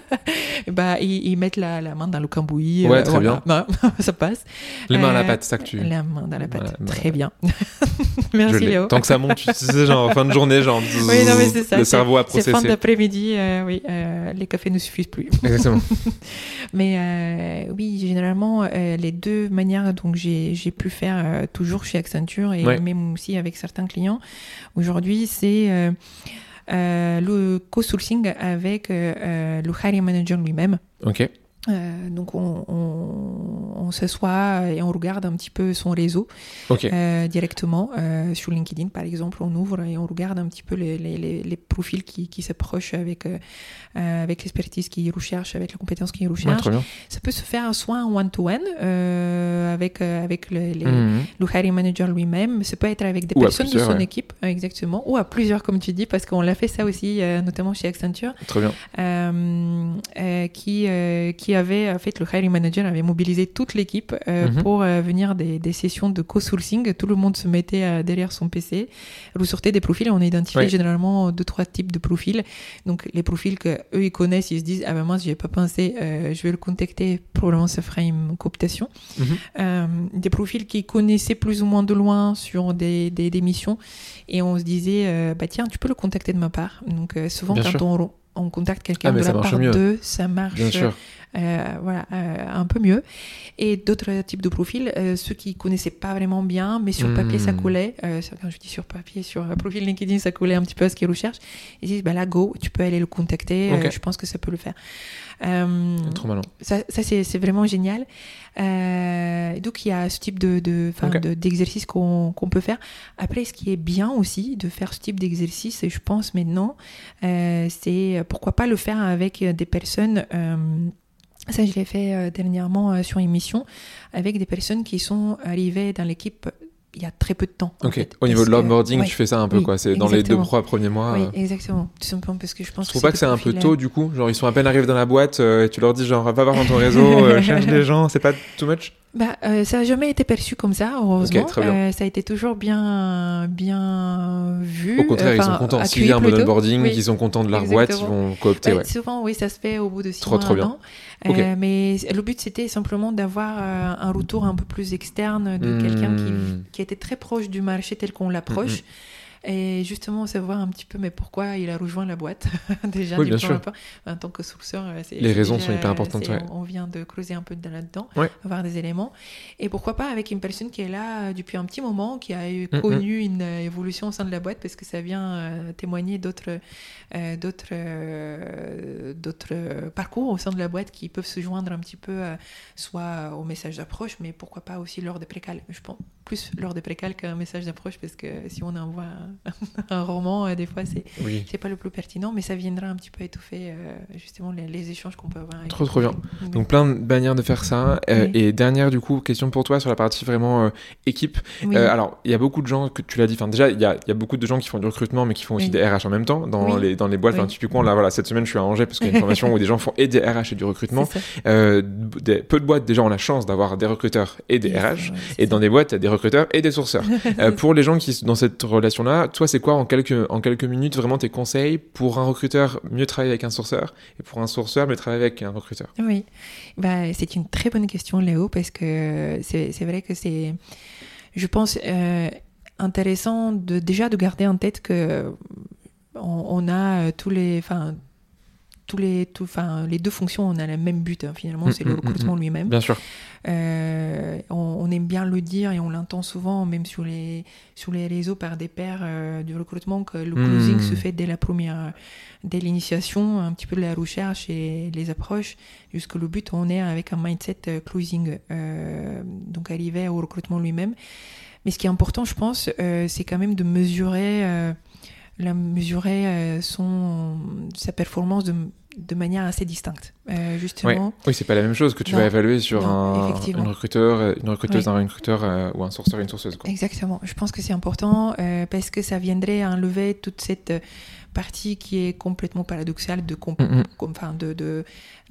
bah, ils, ils mettent la, la main dans le cambouis. Ouais, euh, très voilà. bien. Ça passe. Les mains euh, à la pâte, ça que tu... La main dans la pâte, voilà, très voilà. bien. Merci Léo. Tant que ça monte, tu sais, genre fin de journée, genre oui, non, mais c'est ça, le c'est, cerveau a processé. C'est fin d'après-midi, euh, oui, euh, les cafés ne suffisent plus. Exactement. Mais euh, oui, généralement, euh, les deux manières dont j'ai, j'ai pu faire euh, toujours chez Accenture et ouais. même aussi avec certains clients, aujourd'hui, c'est... Euh, Euh, le co-sourcing avec euh, le hiring manager lui-même. Ok. Euh, donc on, on, on s'assoit et on regarde un petit peu son réseau okay. euh, directement euh, sur LinkedIn par exemple, on ouvre et on regarde un petit peu les, les, les, les profils qui, qui s'approchent avec, euh, avec l'expertise qu'ils recherchent, avec la compétence qu'ils recherchent. Ouais, ça peut se faire soit en one-to-one euh, avec, avec le, les, mmh. le hiring manager lui-même, ça peut être avec des ou personnes de son ouais. équipe exactement, ou à plusieurs comme tu dis, parce qu'on l'a fait ça aussi euh, notamment chez Accenture. Très bien. Euh, euh, qui, euh, qui avait, en fait, le hiring manager avait mobilisé toute l'équipe euh, mm-hmm. pour euh, venir des, des sessions de co-sourcing. Tout le monde se mettait euh, derrière son P C, ressortait des profils. On a identifié ouais. généralement deux, trois types de profils. Donc, les profils que eux ils connaissent, ils se disent, ah ben moi, j'y ai pas pensé, euh, je vais le contacter, probablement ça fera une cooptation. Mm-hmm. Euh, des profils qu'ils connaissaient plus ou moins de loin sur des, des, des missions. Et on se disait, euh, bah tiens, tu peux le contacter de ma part. Donc, euh, souvent, Bien quand sûr. on on contacte quelqu'un ah, de la part mieux. d'eux, ça marche euh, voilà, euh, un peu mieux. Et d'autres types de profils, euh, ceux qui connaissaient pas vraiment bien, mais sur papier, mmh. ça collait. Euh, quand je dis sur papier, sur un profil LinkedIn, ça collait un petit peu à ce qu'ils recherchent. Ils disent, bah là, go, tu peux aller le contacter. Okay. Euh, je pense que ça peut le faire. Euh, Trop malin. Ça, ça c'est, c'est vraiment génial. Euh, donc, il y a ce type de, de, okay. de, d'exercice qu'on, qu'on peut faire. Après, ce qui est bien aussi de faire ce type d'exercice, et je pense maintenant, euh, c'est pourquoi pas le faire avec des personnes... Euh, ça, je l'ai fait euh, dernièrement euh, sur une mission avec des personnes qui sont arrivées dans l'équipe il y a très peu de temps. Ok. En fait. Au niveau parce de l'onboarding, que... tu ouais. fais ça un peu, oui, quoi. C'est exactement. Dans les deux trois premiers mois. Oui, euh... exactement. Tout simplement parce que je pense. Je trouve que pas que c'est un peu tôt, du coup. Genre, ils sont à peine arrivés dans la boîte euh, et tu leur dis, genre, va voir dans ton réseau, euh, cherche des gens. C'est pas too much? Bah, euh, ça n'a jamais été perçu comme ça, heureusement. Okay, très bien. Euh, ça a été toujours bien, bien vu. Au contraire, euh, ils sont contents. S'il y a un mode onboarding, oui. Ils sont contents de leur Exactement. Boîte, ils vont coopter. Bah, ouais. Souvent, oui, ça se fait au bout de six trop, mois, trop un bien. an. Okay. Euh, mais le but, c'était simplement d'avoir euh, un retour un peu plus externe de mmh. quelqu'un qui, qui était très proche du marché tel qu'on l'approche. Mmh. Et justement, savoir un petit peu, mais pourquoi il a rejoint la boîte déjà. Oui, du bien sûr. En tant que sourceur, c'est, les c'est raisons déjà, sont hyper importantes. Ouais. On, on vient de creuser un peu là-dedans, ouais. avoir des éléments. Et pourquoi pas avec une personne qui est là depuis un petit moment, qui a eu, mm-hmm. connu une évolution au sein de la boîte, parce que ça vient euh, témoigner d'autres, euh, d'autres, euh, d'autres parcours au sein de la boîte qui peuvent se joindre un petit peu, euh, soit au message d'approche, mais pourquoi pas aussi lors des précales. Je pense plus lors des précales qu'un message d'approche, parce que si on envoie un, un roman, euh, des fois, c'est, oui. c'est pas le plus pertinent, mais ça viendra un petit peu étouffer euh, justement les, les échanges qu'on peut avoir. Avec trop, trop bien. Oui. Donc, plein de manières de faire ça. Euh, oui. Et dernière, du coup, question pour toi sur la partie vraiment euh, équipe. Oui. Euh, alors, il y a beaucoup de gens, que tu l'as dit, enfin, déjà, il y a, y a beaucoup de gens qui font du recrutement, mais qui font aussi oui. des R H en même temps dans, oui. les, dans les boîtes. Oui. Enfin, typiquement, là, voilà, cette semaine, je suis à Angers parce qu'il y a une formation où des gens font et des R H et du recrutement. Euh, des, peu de boîtes, déjà, ont la chance d'avoir des recruteurs et des oui, R H. Et dans des boîtes, il y a des recruteurs et des sourceurs. euh, pour les gens qui sont dans cette relation-là, toi, c'est quoi en quelques, en quelques minutes vraiment tes conseils pour un recruteur mieux travailler avec un sourceur et pour un sourceur mieux travailler avec un recruteur? Oui, bah, c'est une très bonne question, Léo, parce que c'est, c'est vrai que c'est, je pense, euh, intéressant de, déjà de garder en tête que on, on a tous les, enfin, tous les, tout, enfin, les deux fonctions, on a le même but, hein, finalement, mmh, c'est mmh, le recrutement mmh, lui-même. Bien sûr. Euh, on, on aime bien le dire et on l'entend souvent, même sur les, sur les réseaux par des pairs euh, du recrutement, que le closing mmh. se fait dès la première, dès l'initiation, un petit peu de la recherche et les approches, jusqu'au but, on est avec un mindset euh, closing, euh, donc arriver au recrutement lui-même. Mais ce qui est important, je pense, euh, c'est quand même de mesurer, euh, la, mesurer euh, son, sa performance de de manière assez distincte, euh, justement. Ouais. Oui, c'est pas la même chose que tu non, vas évaluer sur non, un une recruteur, une recruteuse, oui. un recruteur euh, ou un sourceur, une sourceuse. Quoi. Exactement. Je pense que c'est important euh, parce que ça viendrait enlever toute cette partie qui est complètement paradoxale de, comp- mm-hmm. com- enfin de, de,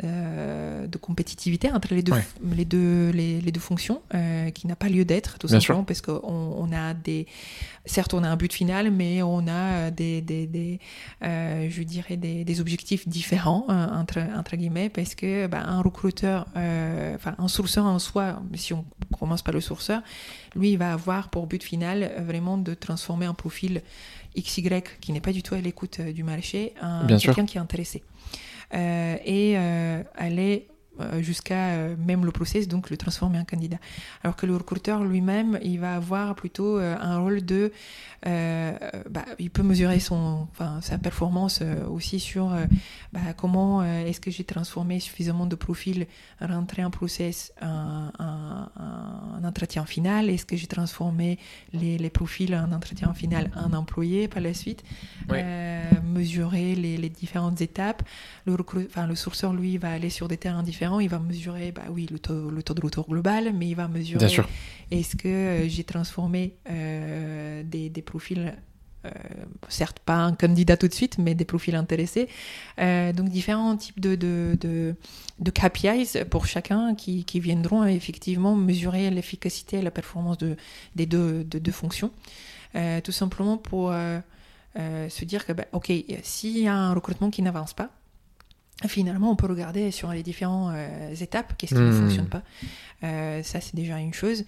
euh, de compétitivité entre les deux, ouais. les deux, les, les deux fonctions, euh, qui n'a pas lieu d'être, tout Bien simplement, sûr. Parce qu'on on a des... Certes, on a un but final, mais on a des, des, des euh, je dirais, des, des objectifs différents, hein, entre, entre guillemets, parce que bah, un recruteur, euh, enfin un sourceur en soi, si on commence par le sourceur, lui, il va avoir pour but final vraiment de transformer un profil X Y qui n'est pas du tout à l'écoute du marché en Bien quelqu'un sûr. qui est intéressé. Euh, et euh, aller jusqu'à euh, même le process, donc le transformer en candidat. Alors que le recruteur lui-même, il va avoir plutôt euh, un rôle de... Euh, bah, il peut mesurer son, enfin, sa performance euh, aussi sur euh, bah, comment euh, est-ce que j'ai transformé suffisamment de profils rentrés en process en, en, en entretien final, est-ce que j'ai transformé les, les profils en entretien final en employé par la suite, oui. euh, mesurer les, les différentes étapes. Le, recru- enfin, le sourceur, lui, va aller sur des terrains différents. Il va mesurer, bah oui, le taux, le taux de retour global, mais il va mesurer est-ce que euh, j'ai transformé euh, des, des profils, euh, certes pas un candidat tout de suite, mais des profils intéressés. Euh, donc différents types de, de, de, de K P Is pour chacun qui, qui viendront effectivement mesurer l'efficacité et la performance de, des deux, de deux fonctions. Euh, tout simplement pour euh, euh, se dire que, bah, ok, s'il y a un recrutement qui n'avance pas, finalement, on peut regarder sur les différentes euh, étapes, qu'est-ce qui mmh. ne fonctionne pas. Euh, ça, c'est déjà une chose.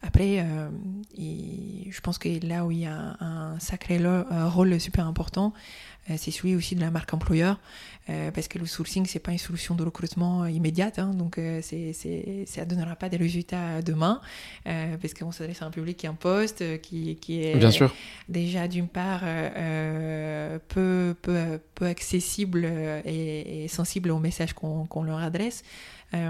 après, euh, et je pense que là où il y a un, un sacré lo- un rôle super important, euh, c'est celui aussi de la marque employeur, euh, parce que le sourcing, c'est pas une solution de recrutement immédiate, hein, donc euh, c'est, c'est, ça donnera pas des résultats demain, euh, parce qu'on s'adresse à un public qui est en poste, qui, qui est Bien sûr. déjà d'une part euh, peu, peu, peu accessible et, et sensible aux messages qu'on, qu'on leur adresse. Euh,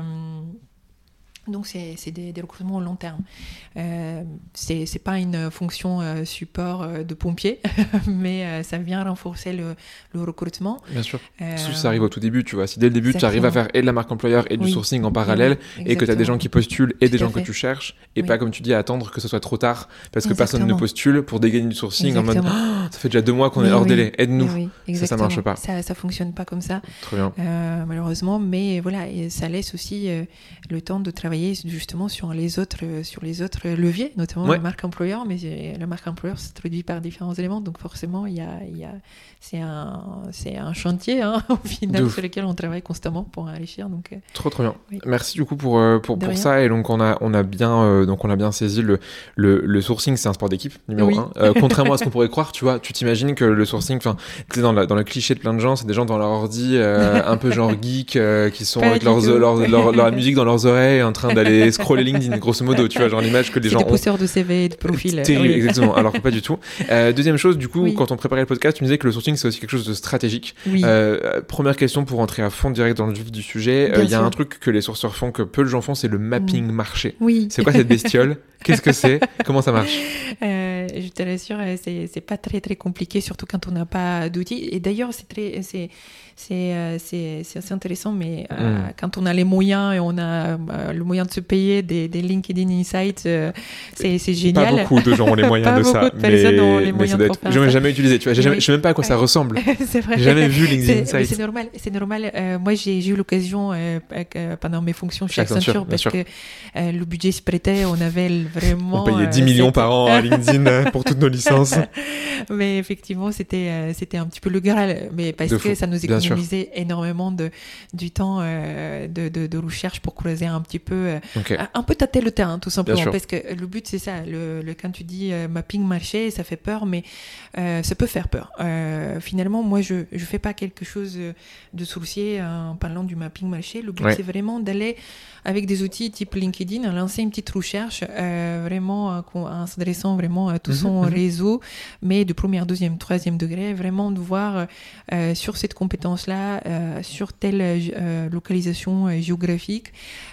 Donc, c'est, c'est des, des recrutements au long terme. Euh, c'est, c'est pas une fonction euh, support euh, de pompier, mais euh, ça vient renforcer le, le recrutement. Bien sûr. Euh, Sauf si ça arrive au tout début, tu vois. Si dès le début, tu exactement. arrives à faire et de la marque employeur et du Oui. sourcing en parallèle, Oui, et que tu as des gens qui postulent et Tout des à gens fait. que tu cherches, et Oui. pas, comme tu dis, à attendre que ce soit trop tard, parce que personne ne Exactement. postule pour dégainer du sourcing en mode Exactement. oh, ça fait déjà deux mois qu'on Mais est hors oui, délai, aide-nous. mais oui, Ça, ça marche pas. Ça, ça fonctionne pas comme ça, Très bien. euh, malheureusement. Mais voilà, et ça laisse aussi euh, le temps de travailler justement sur les autres, sur les autres leviers, notamment Ouais. la marque employeur. Mais euh, la marque employeur se traduit par différents éléments, donc forcément, il y a, il y a, c'est un, c'est un chantier hein, au De final ouf. sur lequel on travaille constamment pour enrichir. Donc, euh, Trop trop bien. Oui. Merci du coup pour euh, pour, De pour rien. ça, et donc on a on a bien euh, donc on a bien saisi le le, le sourcing, c'est un sport d'équipe numéro Oui. un. Euh, contrairement à ce qu'on pourrait croire, tu vois, tu t'imagines que le sourcing, enfin, tu sais, dans la, dans le cliché de plein de gens, c'est des gens dans leur ordi euh, un peu genre geek euh, qui sont Pas avec du leurs tout. leur, leur, leur musique dans leurs oreilles en train d'aller scroller LinkedIn, grosso modo, tu vois, genre l'image que les c'est gens des ont. pousseurs de C V et de profil. Terrible, Oui. exactement. Alors que pas du tout. Euh, deuxième chose, du coup, Oui. quand on préparait le podcast, tu me disais que le sourcing c'est aussi quelque chose de stratégique. Oui. Euh, première question pour rentrer à fond direct dans le vif du sujet. Bien Il euh, y a sûr. un truc que les sourceurs font, que peu de gens font, c'est le mapping marché. Oui. C'est quoi cette bestiole? Qu'est-ce que c'est? Comment ça marche? Euh, je te rassure, euh, c'est c'est pas très très compliqué, surtout quand on n'a pas d'outils. Et d'ailleurs, c'est très c'est c'est euh, c'est c'est assez intéressant, mais euh, Mm. quand on a les moyens et on a euh, le moyen de se payer des, des LinkedIn Insights, euh, c'est c'est Pas génial. beaucoup de gens ont les moyens Pas de ça, beaucoup de personnes mais, ont les mais moyens ça doit pour être. faire Je n'ai ça. jamais utilisé, tu vois. J'ai jamais- Oui. Je sais même pas à quoi ça Ouais. ressemble. C'est vrai. J'ai jamais vu C'est, LinkedIn mais c'est Insights. normal, c'est normal. Euh, moi, j'ai, j'ai eu l'occasion euh, euh, pendant mes fonctions chez Accenture, Accenture bien parce sûr. que euh, le budget se prêtait, on avait le- vraiment. On payait euh, dix millions cette- par an à LinkedIn euh, pour toutes nos licences. Mais effectivement, c'était euh, c'était un petit peu le Graal, mais parce De que fou, ça nous bien sûr. économisait énormément de du temps euh, de, de de recherche pour creuser un petit peu, euh, Ok. un peu tâter le terrain, tout simplement. sûr. Parce que le but c'est ça. Le, le quand tu dis euh, mapping marché, ça fait peur, mais euh, ça peut faire peur. Euh, finalement, moi, je je fais pas quelque chose de sourcier en parlant du mapping marché. Le but Ouais. c'est vraiment d'aller avec des outils type LinkedIn, lancer une petite recherche, euh, vraiment euh, en s'adressant vraiment à tout Mhm, son mhm. réseau, mais de première, deuxième, troisième degré, vraiment de voir euh, sur cette compétence-là, euh, sur telle euh, localisation euh, géographique,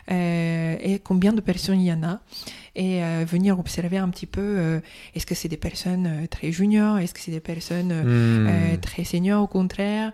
euh, et combien de personnes il y en a, et euh, venir observer un petit peu, euh, est-ce que c'est des personnes euh, très juniors, est-ce que c'est des personnes euh, Hmm. euh, très seniors au contraire,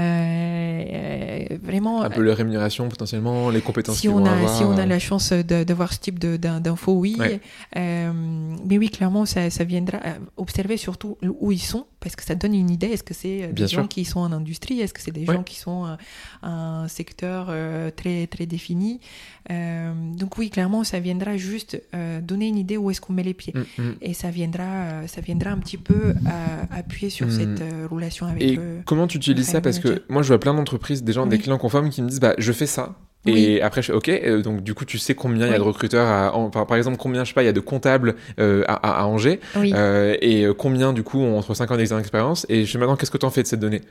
euh, euh, vraiment Un peu les rémunérations potentiellement, les compétences si qu'ils on vont a avoir. si on a la chance de- d'avoir ce type de- d'in- d'infos, oui. Ouais. Euh, mais oui, clairement, ça, ça viendra euh, observer surtout où ils sont, parce que ça donne une idée. Est-ce que c'est euh, des Bien gens sûr. qui sont en industrie? Est-ce que c'est des Ouais. gens qui sont euh, un secteur euh, très très défini? Euh, donc oui, clairement, ça viendra juste euh, donner une idée où est-ce qu'on met les pieds. Hmm, hmm. Et ça viendra, euh, ça viendra un petit peu euh, appuyer sur Hmm. cette euh, relation avec Et le... comment tu utilises le ça? Parce que manager. moi, je vois plein d'entreprises, des gens, des Oui. clients conformes qui me disent, bah, je fais ça. Et Oui. après, je fais OK. euh, donc, du coup, tu sais combien il y a Oui. de recruteurs à, en- par, par exemple, combien, je sais pas, il y a de comptables euh, à, à, à Angers. Oui. euh, et euh, combien, du coup, ont entre cinq ans d'expérience. Et je sais maintenant, qu'est-ce que t'en fais de cette donnée?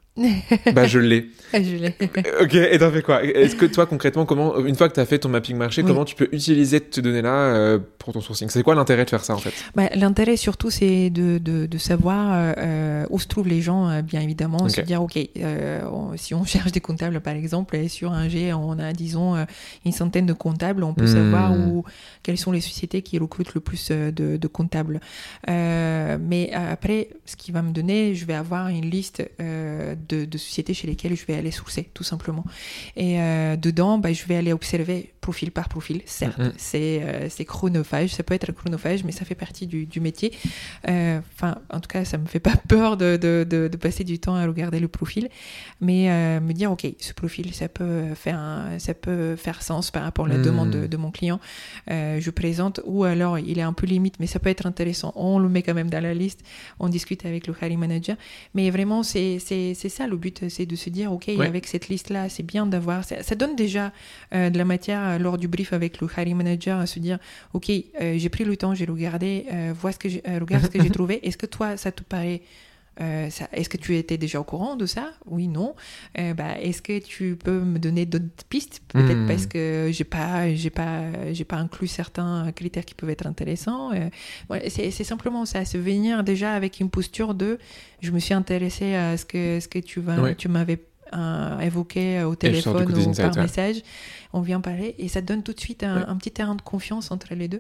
Bah, je l'ai. Je l'ai. Ok, et t'en fais quoi? Est-ce que toi, concrètement, comment, une fois que t'as fait ton mapping marché, Oui. comment tu peux utiliser ces données-là euh, pour ton sourcing? C'est quoi l'intérêt de faire ça, en fait? Bah, l'intérêt surtout, c'est de, de, de savoir euh, où se trouvent les gens, euh, bien évidemment. Ok. Se dire, OK, euh, on- si on cherche des comptables, par exemple, et sur un G, on a, disons, euh, une centaine de comptables, on peut Hmm. savoir où, quelles sont les sociétés qui recrutent le plus euh, de, de comptables. Euh, mais euh, après, ce qui va me donner, je vais avoir une liste euh, de, de sociétés chez lesquelles je vais aller sourcer, tout simplement. Et euh, dedans, bah, je vais aller observer profil par profil, certes. Mhm. C'est euh, c'est chronophage, ça peut être chronophage, mais ça fait partie du, du métier. Euh, Enfin, en tout cas, ça me fait pas peur de, de, de, de passer du temps à regarder le profil, mais euh, me dire, ok, ce profil, ça peut faire, un, ça peut faire sens par rapport à la Mhm. demande de, de mon client. Euh, je présente, ou alors il est un peu limite, mais ça peut être intéressant. On le met quand même dans la liste, on discute avec le hiring manager, mais vraiment, c'est c'est c'est ça le but, c'est de se dire, ok, Ouais. avec cette liste-là, c'est bien d'avoir, ça, ça donne déjà euh, de la matière euh, lors du brief avec le hiring manager à se dire, ok, euh, j'ai pris le temps, j'ai regardé, euh, vois ce que j'ai, euh, regarde ce que j'ai trouvé. Est-ce que toi, ça te paraît Euh, ça, est-ce que tu étais déjà au courant de ça? Oui, non. Euh, bah, est-ce que tu peux me donner d'autres pistes? Peut-être mmh. parce que j'ai pas, j'ai pas, j'ai pas inclus certains critères qui peuvent être intéressants. Euh, ouais, c'est, c'est simplement ça, se venir déjà avec une posture de, je me suis intéressée à ce que, ce que tu, vas, ouais. tu m'avais euh, évoqué au téléphone ou insights, par ouais. message. On vient parler et ça donne tout de suite un, ouais. un petit terrain de confiance entre les deux.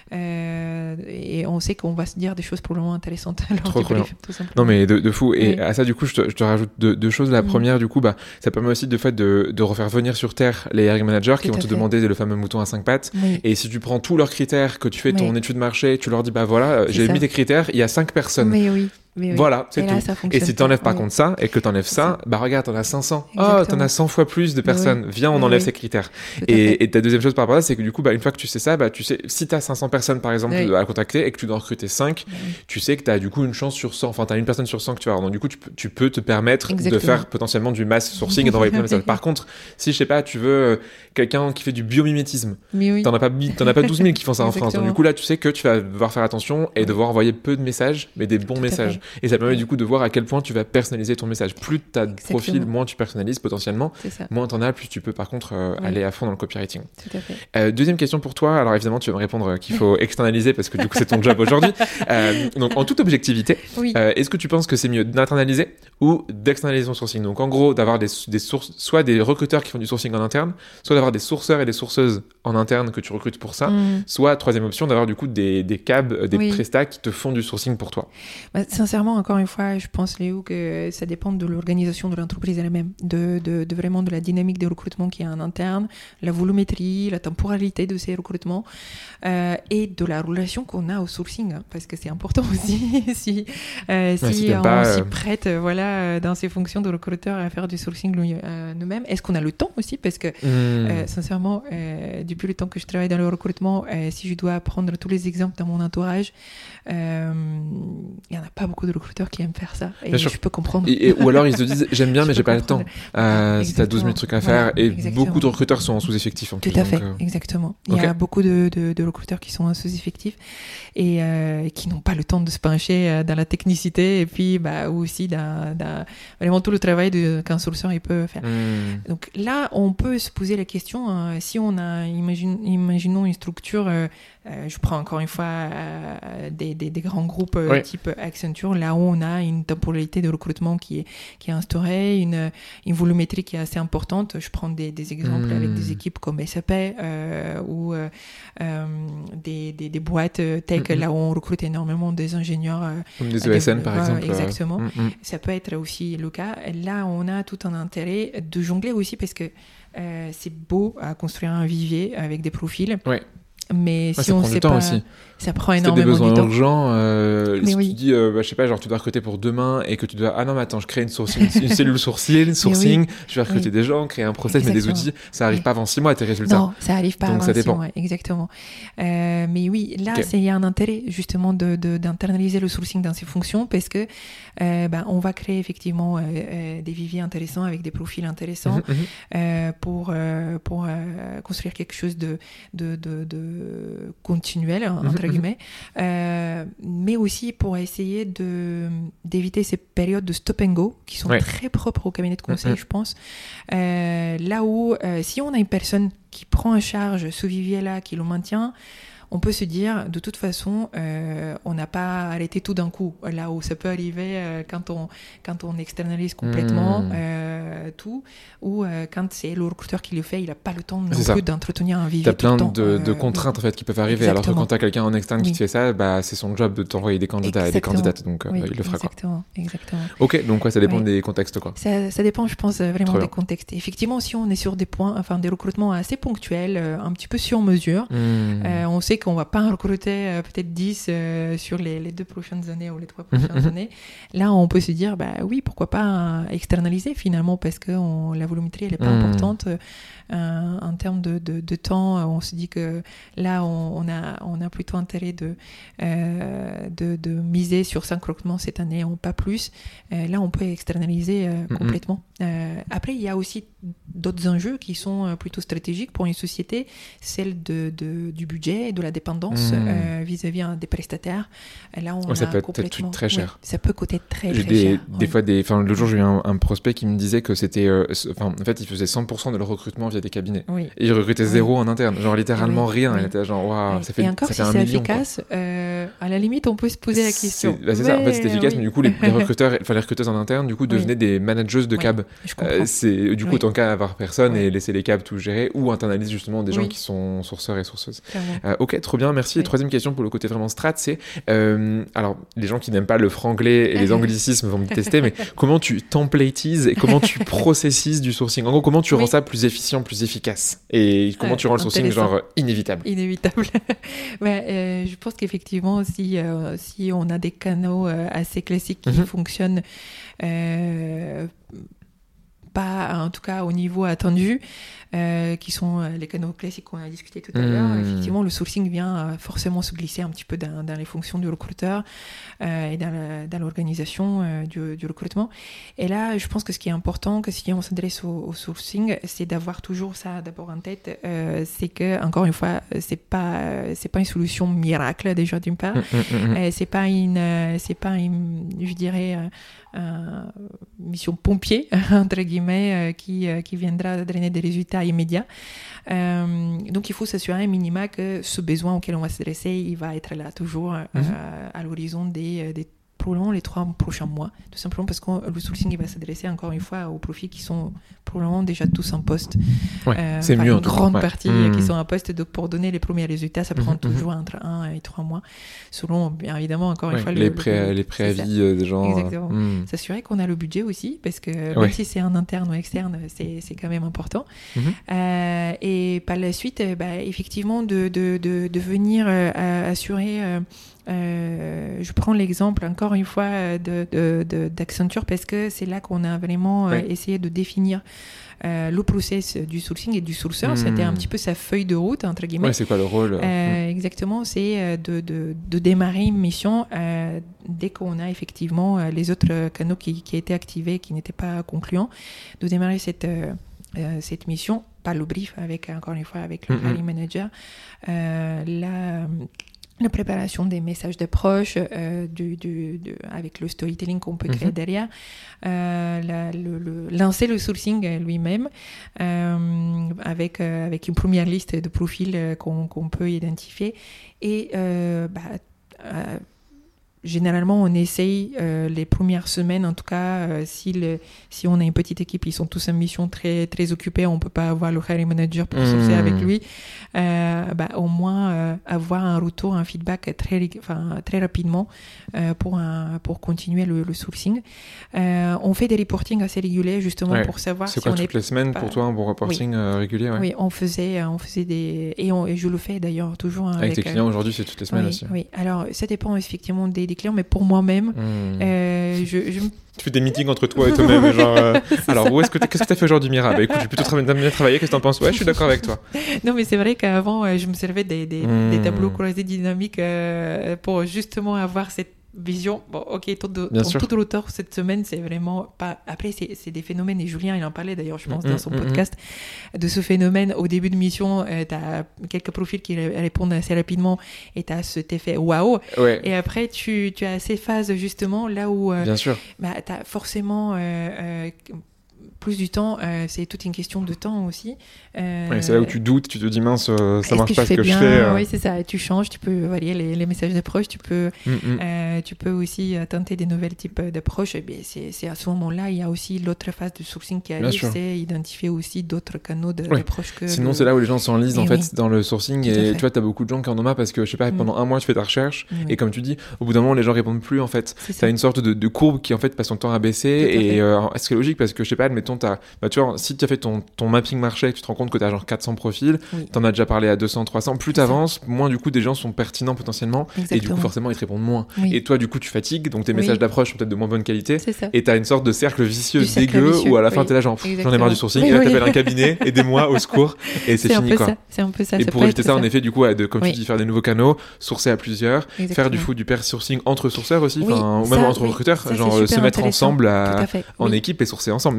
Euh, et on sait qu'on va se dire des choses probablement intéressantes lors trop, du trop brief, tout simplement. Non, mais de, de fou. Et oui. à ça, du coup, je te, je te rajoute deux, deux choses. La mmh. première, du coup, bah, ça permet aussi de, fait, de, de refaire venir sur Terre les hiring managers tout qui vont te fait. demander le fameux mouton à cinq pattes. Oui. Et si tu prends tous leurs critères, que tu fais oui. ton étude marché, tu leur dis, bah voilà, c'est j'ai ça. mis tes critères, il y a cinq personnes. Mais oui. Mais oui. Voilà, c'est et tout. Là, et si t'enlèves pas oui. contre ça, et que t'enlèves ça, bah regarde, t'en as cinq cents. Exactement. Oh, t'en as cent fois plus de personnes. Oui. Viens, on oui, enlève oui. ces critères. Et, et ta deuxième chose par rapport à ça, c'est que du coup, bah, une fois que tu sais ça, bah, tu sais, si t'as cinq cents personnes, par exemple, oui. à contacter et que tu dois recruter cinq, oui. tu sais que t'as du coup une chance sur cent, enfin, t'as une personne sur cent que tu vas avoir. Donc, du coup, tu peux, tu peux te permettre Exactement. de faire potentiellement du mass sourcing et d'envoyer plein de messages. Par contre, si, je sais pas, tu veux euh, quelqu'un qui fait du biomimétisme, oui. t'en as pas, t'en as pas douze mille qui font ça en France. Donc, du coup, là, tu sais que tu vas devoir faire attention et oui. devoir envoyer peu de messages, mais des bons Tout messages. Et ça permet du coup de voir à quel point tu vas personnaliser ton message. Plus tu as de profils, moins tu personnalises potentiellement. Moins tu en as, plus tu peux par contre euh, oui. aller à fond dans le copywriting. Tout à fait. Euh, deuxième question pour toi. Alors évidemment, tu vas me répondre qu'il faut externaliser parce que du coup, c'est ton job aujourd'hui. Euh, donc en toute objectivité, oui. euh, est-ce que tu penses que c'est mieux d'internaliser ou d'externaliser son sourcing? Donc en gros, d'avoir des, des sources, soit des recruteurs qui font du sourcing en interne, soit d'avoir des sourceurs et des sourceuses en interne que tu recrutes pour ça, mm. soit troisième option, d'avoir du coup des, des cabs, des oui. prestats qui te font du sourcing pour toi. Bah, sincèrement, encore une fois, je pense, Léo, que ça dépend de l'organisation de l'entreprise elle-même, de, de, de vraiment de la dynamique des recrutements qui est en interne, la volumétrie, la temporalité de ces recrutements euh, et de la relation qu'on a au sourcing, hein, parce que c'est important aussi si, euh, si, ouais, si on pas, s'y euh... prête euh, voilà, dans ces fonctions de recruteur à faire du sourcing euh, nous-mêmes. Est-ce qu'on a le temps aussi? Parce que mmh. euh, sincèrement, euh, depuis le temps que je travaille dans le recrutement, euh, si je dois prendre tous les exemples dans mon entourage, il euh, n'y en a pas beaucoup de recruteurs qui aiment faire ça. Et je peux comprendre. Et, et, ou alors ils se disent j'aime bien mais j'ai pas le temps. Euh, si t'as douze mille trucs à faire. Voilà, et exactement. Beaucoup de recruteurs sont en sous-effectif en plus. Tout à fait, donc, euh... exactement. Il okay. y a beaucoup de, de, de recruteurs qui sont en sous-effectif et euh, qui n'ont pas le temps de se pencher dans la technicité et puis bah, aussi dans, dans vraiment tout le travail de, qu'un sourceur il peut faire. Mmh. Donc là, on peut se poser la question, euh, si on a, imagine, imaginons une structure, euh, euh, je prends encore une fois euh, des, des, des grands groupes euh, oui. type Accenture, là où on a une temporalité de recrutement qui est, qui est instaurée, une, une volumétrie qui est assez importante. Je prends des, des exemples mmh. avec des équipes comme S A P euh, ou euh, euh, des, des, des boîtes tech, mmh. là où on recrute énormément des ingénieurs. Euh, comme des E S N, des, par euh, exemple. Exactement. Euh, mmh. Ça peut être aussi le cas. Là, on a tout un intérêt de jongler aussi parce que euh, c'est beau à construire un vivier avec des profils. Ouais. Mais ouais, si on ne sait pas, aussi. Ça prend énormément de temps. Si t'as des besoins urgents, euh, si oui. tu dis, euh, bah, je sais pas, genre tu dois recruter pour demain et que tu dois, ah non mais attends, je crée une, sourcing, une cellule sourcing, sourcing, oui. je vais recruter oui. des gens, créer un process, mais des outils, ça arrive oui. pas avant six mois tes résultats. Non, ça arrive pas Donc, avant ça dépend. six mois, exactement. Euh, mais oui, là, okay. il y a un intérêt justement de, de, d'internaliser le sourcing dans ces fonctions parce que euh, bah, on va créer effectivement euh, euh, des viviers intéressants avec des profils intéressants mm-hmm. euh, pour euh, pour euh, construire quelque chose de de de, de continuel entre mm-hmm. guillemets. Euh, mais aussi pour essayer de, d'éviter ces périodes de stop and go qui sont ouais. très propres au cabinet de conseil, mm-hmm. je pense. Euh, là où, euh, si on a une personne qui prend en charge ce vivier-là, qui le maintient, on peut se dire, de toute façon, euh, on n'a pas arrêté tout d'un coup. Là où ça peut arriver euh, quand, on, quand on externalise complètement mmh. euh, tout, ou euh, quand c'est le recruteur qui le fait, il n'a pas le temps non plus d'entretenir un vivier. Tu as plein tout le de, temps. de contraintes euh, en fait, qui peuvent arriver, exactement. alors que quand tu as quelqu'un en externe oui. qui te fait ça, bah, c'est son job de t'envoyer des candidats exactement. et des candidates, donc euh, oui, il le fera. Exactement, quoi. exactement. Ok, donc ouais, ça dépend oui. des contextes. Quoi. Ça, ça dépend, je pense, vraiment des contextes. Effectivement, si on est sur des points, enfin des recrutements assez ponctuels, euh, un petit peu sur mesure, mmh. euh, on sait qu'on ne va pas recruter Euh, peut-être dix euh, sur les, les deux prochaines années ou les trois prochaines années. Là, on peut se dire, bah oui, pourquoi pas euh, externaliser finalement, parce que on, la volumétrie, elle n'est pas mmh. importante euh, en termes de, de, de temps. On se dit que là, on, on, a, on a plutôt intérêt de, euh, de, de miser sur cinq recrutements cette année, on pas plus. Euh, là, on peut externaliser euh, mmh. complètement. Euh, après, il y a aussi d'autres enjeux qui sont plutôt stratégiques pour une société, celle de, de, du budget et de la dépendance mmh. euh, vis-à-vis des prestataires. Là, on ouais, ça a peut complètement... être très cher. Ouais, ça peut coûter très, j'ai très des, cher. Des ouais. fois, des, le jour, j'ai eu un, un prospect qui me disait que c'était... Euh, en fait, il faisait cent pour cent de leur recrutement via des cabinets. Oui. Et il recrutait oui. zéro en interne. Genre littéralement oui. rien. Oui. Il était genre, waouh, wow, ça fait, et encore, ça fait si un c'est million. Efficace, euh, à la limite, on peut se poser la question. C'est, bah, c'est mais, ça, en fait, c'était efficace, oui. mais du coup, les, les recruteurs, enfin, les recruteuses en interne, du coup, devenaient oui. des managers de oui, cab. Euh, c'est, du coup, oui. autant qu'à avoir personne oui. et laisser les cabs tout gérer, ou internaliser justement des gens oui. qui sont sourceurs et sourceuses. Euh, ok, trop bien, merci. Oui. Et troisième question pour le côté vraiment strat, c'est, euh, alors, les gens qui n'aiment pas le franglais et les anglicismes vont me tester, mais comment tu templatises et comment tu processises du sourcing? En gros, comment tu oui. rends ça plus efficient, plus efficace? Et comment euh, tu rends le sourcing genre inévitable? Inévitable. ouais, euh, je pense qu'effectivement, si, euh, si on a des canaux euh, assez classiques qui mm-hmm. fonctionnent euh, pas, en tout cas au niveau attendu, euh, qui sont euh, les canaux classiques qu'on a discuté tout à mmh. l'heure, effectivement, le sourcing vient euh, forcément se glisser un petit peu dans, dans les fonctions du recruteur euh, et dans, la, dans l'organisation euh, du, du recrutement. Et là, je pense que ce qui est important, que si on s'adresse au, au sourcing, c'est d'avoir toujours ça d'abord en tête. Euh, c'est que, encore une fois, c'est pas, c'est pas une solution miracle déjà d'une part. Mmh, mmh, mmh. C'est pas une, c'est pas une, je dirais, euh, mission pompier entre guillemets euh, qui euh, qui viendra drainer des résultats immédiats. Euh, donc il faut s'assurer un minima que ce besoin auquel on va s'adresser, il va être là toujours euh, mm-hmm. à l'horizon des des probablement les trois prochains mois, tout simplement parce que le sourcing il va s'adresser encore une fois aux profils qui sont probablement déjà tous en poste. Ouais, euh, c'est mieux en grande ouais. partie mmh. qui sont en poste. Donc pour donner les premiers résultats, ça prend mmh. toujours entre un et trois mois, selon bien évidemment encore ouais, une fois les, le, pré- le, les préavis euh, des gens. Exactement. Euh, mmh. S'assurer qu'on a le budget aussi, parce que même ouais. si c'est en interne ou externe, c'est c'est quand même important. Mmh. Euh, et par la suite, bah, effectivement, de de de, de venir euh, assurer. Euh, Euh, je prends l'exemple encore une fois de, de, de, d'Accenture parce que c'est là qu'on a vraiment ouais. euh, essayé de définir euh, le process du sourcing et du sourceur. Mmh. C'était un petit peu sa feuille de route, entre guillemets. Ouais, c'est quoi le rôle euh, mmh. Exactement, c'est de, de, de démarrer une mission euh, dès qu'on a effectivement les autres canaux qui, qui étaient activés, qui n'étaient pas concluants, de démarrer cette, euh, cette mission par le brief, avec, encore une fois, avec le mmh. hiring manager. Euh, la... La préparation des messages d'approche, euh, du, du, du, avec le storytelling qu'on peut créer mm-hmm. derrière, euh, la, le, le, lancer le sourcing lui-même euh, avec, euh, avec une première liste de profils euh, qu'on, qu'on peut identifier. Et euh, bah, euh, généralement, on essaye euh, les premières semaines, en tout cas, euh, si, le, si on a une petite équipe, ils sont tous en mission très, très occupés, on ne peut pas avoir le hiring manager pour mmh. sourcer avec lui, euh, bah, au moins euh, avoir un retour, un feedback très, enfin, très rapidement euh, pour, un, pour continuer le, le sourcing. Euh, on fait des reportings assez réguliers, justement, ouais. pour savoir c'est si quoi, on est... C'est quoi, toutes les semaines, pas... pour toi, un bon reporting oui. euh, régulier ouais. Oui, on faisait, on faisait des... Et, on, et je le fais d'ailleurs toujours avec... Avec tes clients, euh... aujourd'hui, c'est toutes les semaines oui, aussi. Oui, alors ça dépend effectivement des des clients, mais pour moi-même, mmh. euh, je, je... Tu fais des meetings entre toi et toi-même, genre, euh, alors, où est-ce que qu'est-ce que tu as fait aujourd'hui, Mira? Bah écoute, j'ai plutôt tra- bien travaillé, qu'est-ce que t'en penses? Ouais, je suis d'accord avec toi. Non, mais c'est vrai qu'avant, euh, je me servais des, des, mmh. des tableaux croisés dynamiques euh, pour justement avoir cette vision. Bon, ok, tout, de, tout, tout l'auteur cette semaine, c'est vraiment pas. Après, c'est, c'est des phénomènes, et Julien, il en parlait d'ailleurs, je pense, mmh, dans son mmh, podcast, mmh. de ce phénomène. Au début de mission, euh, tu as quelques profils qui répondent assez rapidement et tu as cet effet waouh. Ouais. Et après, tu, tu as ces phases, justement, là où euh, Bien sûr. Bah, tu as forcément. Euh, euh, plus du temps, euh, c'est toute une question de temps aussi. Euh, ouais, c'est là où tu doutes, tu te dis mince, euh, ça marche que pas ce que bien? je fais. Euh... Oui, c'est ça. Et tu changes, tu peux varier les, les messages d'approche, tu peux, mm-hmm. euh, tu peux aussi tenter des nouvelles types d'approches. Et bien, c'est, c'est à ce moment-là, il y a aussi l'autre phase du sourcing qui arrive, c'est identifier aussi d'autres canaux de, ouais. d'approche que. Sinon, le... c'est là où les gens s'enlisent en et fait oui. dans le sourcing. Tout et tu vois, t'as beaucoup de gens qui en ont marre parce que je sais pas, mm. pendant un mois, tu fais ta recherche mm. et comme tu dis, au bout d'un moment, les gens répondent plus en fait. C'est t'as ça. Une sorte de, de courbe qui en fait passe son temps à baisser et euh, ce qui est logique parce que je sais pas, admettons, t'as, bah, tu vois, si tu as fait ton, ton mapping marché, tu te rends compte que tu as genre quatre cents profils, oui. tu en as déjà parlé à deux cents, trois cents, plus tu avances, moins du coup des gens sont pertinents potentiellement. Exactement. Et du coup forcément ils te répondent moins. Oui. Et toi du coup tu fatigues, donc tes oui. messages d'approche sont peut-être de moins bonne qualité. Et tu as une sorte de cercle vicieux cercle dégueu vicieux. Où à la fin oui. tu es là genre Exactement. J'en ai marre du sourcing, oui, et là oui. tu appelles un cabinet, aidez-moi au secours et c'est, c'est fini quoi. Ça. C'est un peu ça. Et ça pour éviter ça, ça en effet du coup, de, comme oui. tu dis, faire des nouveaux canaux, sourcer à plusieurs, Exactement. Faire du coup du pair sourcing entre sourceurs aussi, ou même entre recruteurs, genre se mettre ensemble en équipe et sourcer ensemble, même si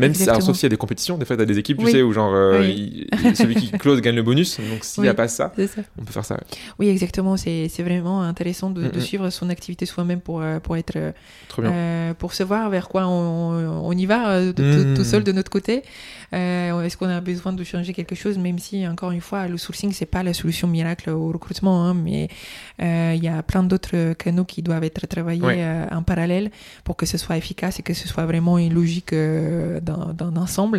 pense aussi à des compétitions. Des fois, t'as des équipes, tu oui. sais, où genre euh, oui. il, celui qui close gagne le bonus. Donc s'il n'y oui, a pas ça, ça, on peut faire ça. Ouais. Oui, exactement. C'est, c'est vraiment intéressant de, mm-hmm. de suivre son activité soi-même pour, pour être, Trop bien. Euh, pour savoir vers quoi on, on y va de, mm. tout, tout seul de notre côté. Euh, est-ce qu'on a besoin de changer quelque chose, même si, encore une fois, le sourcing, c'est pas la solution miracle au recrutement, hein, mais il euh, y a plein d'autres canaux qui doivent être travaillés ouais. euh, en parallèle pour que ce soit efficace et que ce soit vraiment une logique euh, d'un, d'un ensemble.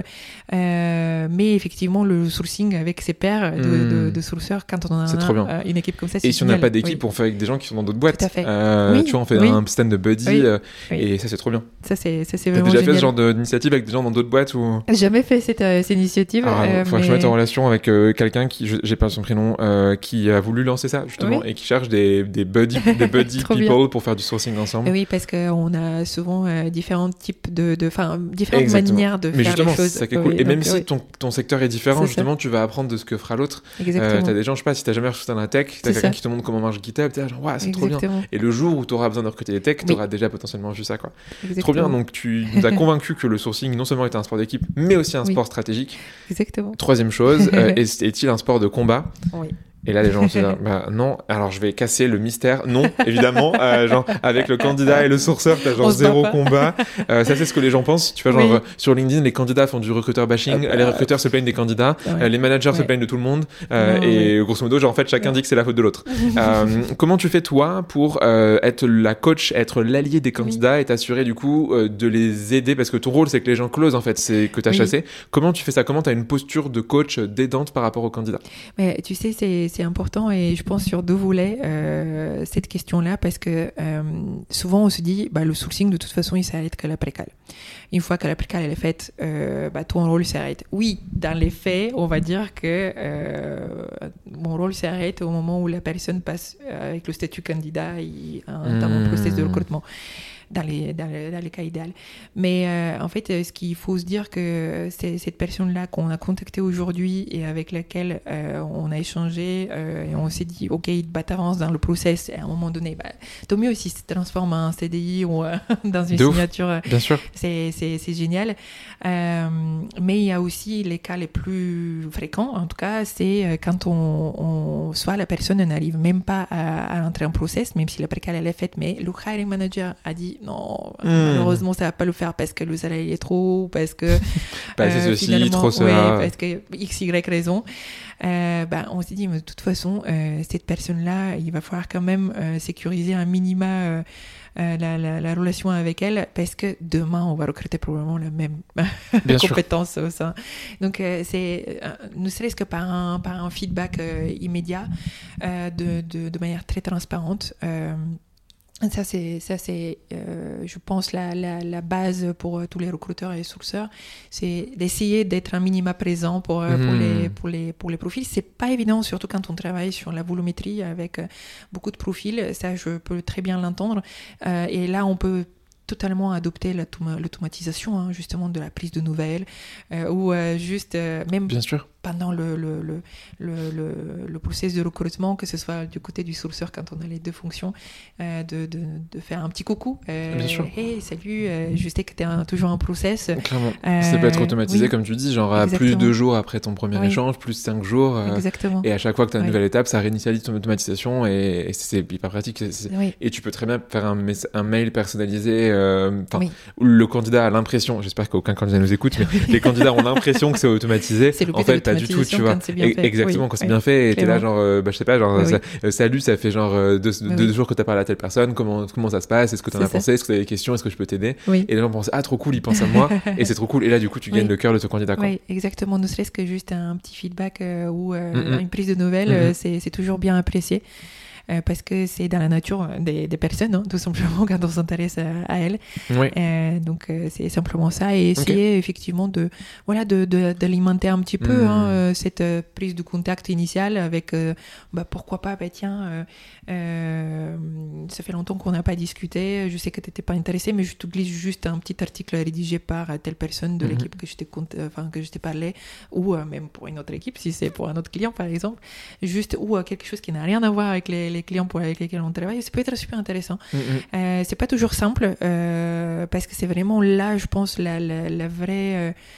Euh, mais effectivement, le sourcing avec ses pairs de, mm. de, de sourceurs, quand on a c'est un, trop bien. Euh, une équipe comme ça, c'est et si génial. On n'a pas d'équipe, oui. on fait avec des gens qui sont dans d'autres boîtes. Tout à fait. Euh, oui. Tu vois, on fait oui. un système de buddy oui. euh, oui. et ça, c'est trop bien. Ça, c'est, ça, c'est T'as vraiment déjà génial. fait ce genre d'initiative avec des gens dans d'autres boîtes ou... J'ai jamais fait cette, euh, cette initiative. Ah, euh, faut mais... que je mette en relation avec euh, quelqu'un qui, je, j'ai pas son prénom, euh, qui a voulu lancer ça justement oui. et qui cherche des, des buddy, des buddy people bien. Pour faire du sourcing ensemble. Oui, parce qu'on a souvent euh, différents types de, de, enfin, différentes Exactement. manières de mais faire les choses. C'est ça qui est cool. Oui, et même donc, si oui. ton, ton secteur est différent, c'est justement, ça. tu vas apprendre de ce que fera l'autre. Exactement. Euh, t'as des gens, je sais pas, si t'as jamais reçu dans la tech, t'as c'est quelqu'un ça. Qui te montre comment marche GitHub, t'es là genre, ouais, c'est Exactement. trop bien. Et le jour où t'auras besoin de recruter des techs, t'auras oui. déjà potentiellement vu ça, quoi. Exactement. Trop bien. Donc, tu nous as convaincu que le sourcing, non seulement était un sport d'équipe, mais aussi un oui. sport stratégique. Exactement. Troisième chose, euh, est, est-il un sport de combat? Oui. Et là, les gens se disent, bah non, alors je vais casser le mystère. Non, évidemment, euh, genre, avec le candidat et le sourceur, t'as genre zéro combat. Euh, ça, c'est ce que les gens pensent. Tu vois, genre, oui. euh, sur LinkedIn, les candidats font du recruteur bashing, euh, les recruteurs se plaignent des candidats, ouais. euh, les managers ouais. se plaignent de tout le monde, euh, non, et ouais. grosso modo, genre, en fait, chacun ouais. dit que c'est la faute de l'autre. euh, comment tu fais, toi, pour euh, être la coach, être l'allié des candidats oui. et t'assurer, du coup, euh, de les aider? Parce que ton rôle, c'est que les gens closent, en fait, c'est que t'as oui. chassé. Comment tu fais ça? Comment t'as une posture de coach d'aidante par rapport aux candidats? Mais tu sais, c'est, c'est important et je pense sur deux volets euh, cette question-là parce que euh, souvent on se dit bah, le sourcing de toute façon il s'arrête qu'à la précale. Une fois que la précale elle est faite, euh, bah, ton rôle s'arrête. Oui, dans les faits, on va dire que euh, mon rôle s'arrête au moment où la personne passe avec le statut candidat et entame un processus de recrutement. Dans les, dans, les, dans les cas idéaux. Mais euh, en fait, ce qu'il faut se dire que c'est cette personne-là qu'on a contactée aujourd'hui et avec laquelle euh, on a échangé euh, et on s'est dit, OK, bah, t'avances dans le process et à un moment donné, bah, tant mieux si ça se transforme en C D I ou euh, dans une de signature. Ouf. Bien sûr. C'est, c'est, c'est génial. Euh, mais il y a aussi les cas les plus fréquents, en tout cas, c'est quand on, on soit la personne n'arrive même pas à, à rentrer en process, même si la précale elle est faite, mais le hiring manager a dit non, mmh. malheureusement ça va pas le faire parce que le salaire est trop, parce que bah, c'est euh, ceci, trop ça, ouais, parce que x y raison. Euh, bah, on s'est dit mais de toute façon euh, cette personne là il va falloir quand même euh, sécuriser un minima euh, euh, la, la, la relation avec elle parce que demain on va recruter probablement la même compétence au sein. Donc euh, c'est euh, ne serait-ce que par un, par un feedback euh, immédiat euh, de, de, de manière très transparente. Euh, Ça, c'est, ça, c'est euh, je pense, la, la, la base pour euh, tous les recruteurs et les sourceurs. C'est d'essayer d'être un minima présent pour, euh, mmh. pour, les, pour, les, pour les profils. C'est pas évident, surtout quand on travaille sur la volumétrie avec euh, beaucoup de profils. Ça, je peux très bien l'entendre. Euh, et là, on peut totalement adopter l'automatisation, hein, justement, de la prise de nouvelles, euh, ou euh, juste, euh, même Bien sûr. pendant le, le, le, le, le, le processus de recrutement, que ce soit du côté du sourceur, quand on a les deux fonctions, euh, de, de, de faire un petit coucou. Euh, Bien sûr. Hey, salut, euh, je sais que tu es toujours en process. Clairement. Euh, ça peut être automatisé, oui. comme tu dis, genre à Exactement. plus de deux jours après ton premier oui. échange, plus cinq jours. Euh, Exactement. Et à chaque fois que tu as une oui. nouvelle étape, ça réinitialise ton automatisation et, et c'est hyper pratique. C'est, c'est... Oui. Et tu peux très bien faire un, mes- un mail personnalisé. Euh, oui. où le candidat a l'impression, j'espère qu'aucun candidat nous écoute, mais les candidats ont l'impression que c'est automatisé. C'est le en fait, pas du tout, tu vois. Bien fait. Exactement, oui. quand c'est oui. bien fait, et t'es là, genre, euh, bah, je sais pas, genre, oui, ça, oui. euh, salut, ça fait genre euh, deux, oui, deux oui. jours que t'as parlé à telle personne, comment, comment ça se passe, est-ce que t'en c'est as ça. pensé, est-ce que t'as des questions, est-ce que je peux t'aider? Oui. Et les gens pensent, ah, trop cool, il pense à moi, et c'est trop cool, et là, du coup, tu gagnes oui. le cœur de ton candidat, quoi. Oui, exactement, ne serait-ce que juste un petit feedback euh, ou euh, mm-hmm. une prise de nouvelles, mm-hmm. euh, c'est, c'est toujours bien apprécié. Euh, parce que c'est dans la nature des, des personnes, hein, tout simplement, quand on s'intéresse à, à elles. Oui. Euh, donc, euh, c'est simplement ça. Et essayer, okay. effectivement, de, voilà, de, de, d'alimenter un petit peu mmh. hein, euh, cette euh, prise de contact initiale avec, euh, bah, pourquoi pas, bah, tiens, euh, euh, ça fait longtemps qu'on n'a pas discuté, je sais que tu n'étais pas intéressé, mais je te glisse juste un petit article rédigé par telle personne de mmh. l'équipe que je t'ai, enfin, que je t'ai parlé, ou euh, même pour une autre équipe, si c'est pour un autre client, par exemple, juste, ou euh, quelque chose qui n'a rien à voir avec les les clients pour avec lesquels on travaille, ça peut être super intéressant. Mm-hmm. Euh, c'est pas toujours simple euh, parce que c'est vraiment là, je pense, la, la, la vraie, euh,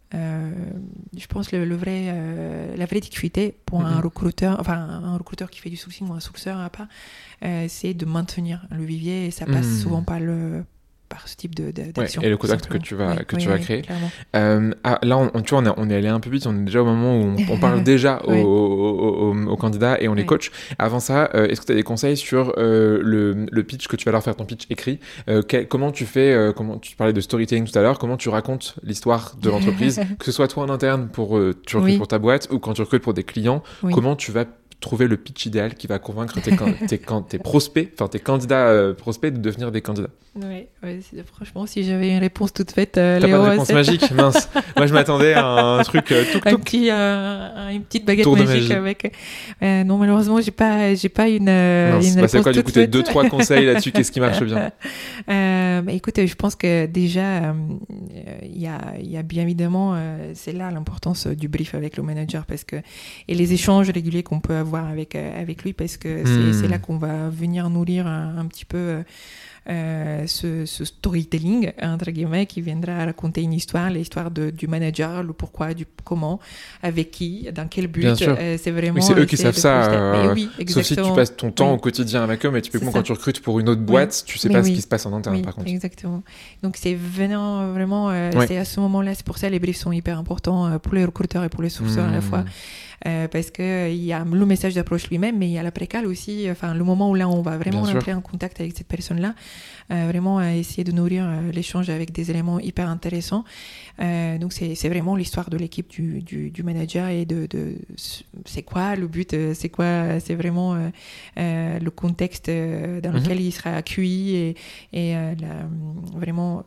Euh, je pense que le, le vrai, euh, la vraie difficulté pour mm-hmm. un recruteur, enfin un recruteur qui fait du sourcing ou un sourceur à part, euh, c'est de maintenir le vivier et ça passe mm. souvent par le par ce type de, de, d'action. Ouais, et le contact que tu vas, oui, que oui, tu vas oui, créer. Euh, ah, là, on, tu vois, on, a, on est allé un peu vite, on est déjà au moment où on, on parle déjà aux, oui. aux, aux, aux candidats et on les oui. coach. Avant ça, euh, est-ce que tu as des conseils sur euh, le, le pitch que tu vas leur faire, ton pitch écrit euh, quel, Comment tu fais, euh, comment, tu parlais de storytelling tout à l'heure, comment tu racontes l'histoire de l'entreprise, que ce soit toi en interne, pour euh, tu recrutes oui. pour ta boîte ou quand tu recrutes pour des clients, oui. comment tu vas trouver le pitch idéal qui va convaincre tes, tes, tes prospects, enfin tes candidats euh, prospects de devenir des candidats. Oui, ouais, franchement, si j'avais une réponse toute faite, euh, t'as Léo, pas de réponse magique, mince. Moi, je m'attendais à un truc euh, tout, un petit, euh, une petite baguette magique avec. Euh, non, malheureusement, j'ai pas, j'ai pas une. Euh, mince, une bah, réponse c'est quoi, du toute coup, faite. deux, trois conseils là-dessus. Qu'est-ce qui marche bien? euh, bah, écoute, je pense que déjà, il euh, y a, il y a bien évidemment, euh, c'est là l'importance du brief avec le manager parce que et les échanges réguliers qu'on peut avoir avec euh, avec lui parce que c'est, hmm. c'est là qu'on va venir nourrir un, un petit peu euh, ce, ce storytelling entre guillemets qui viendra raconter une histoire, l'histoire de, du manager, le pourquoi, du comment, avec qui, dans quel but. Bien sûr. Euh, c'est vraiment. Oui, c'est eux qui savent ça. Euh, oui, sauf si tu passes ton temps oui. au quotidien avec eux, mais typiquement quand tu recrutes pour une autre boîte, oui. tu sais mais pas oui. ce qui se passe en interne oui, par contre. Exactement. Donc c'est vraiment, vraiment, euh, ouais. c'est à ce moment-là, c'est pour ça les briefs sont hyper importants pour les recruteurs et pour les sourceurs mmh. à la fois. Euh, parce qu'il euh, y a le message d'approche lui-même, mais il y a la précale aussi, enfin le moment où là on va vraiment entrer en contact avec cette personne-là, euh, vraiment euh, essayer de nourrir euh, l'échange avec des éléments hyper intéressants. Euh, donc c'est, c'est vraiment l'histoire de l'équipe du, du, du manager et de, de c'est quoi le but, c'est quoi, c'est vraiment euh, euh, le contexte euh, dans lequel mm-hmm. il sera accueilli et, et euh, la, vraiment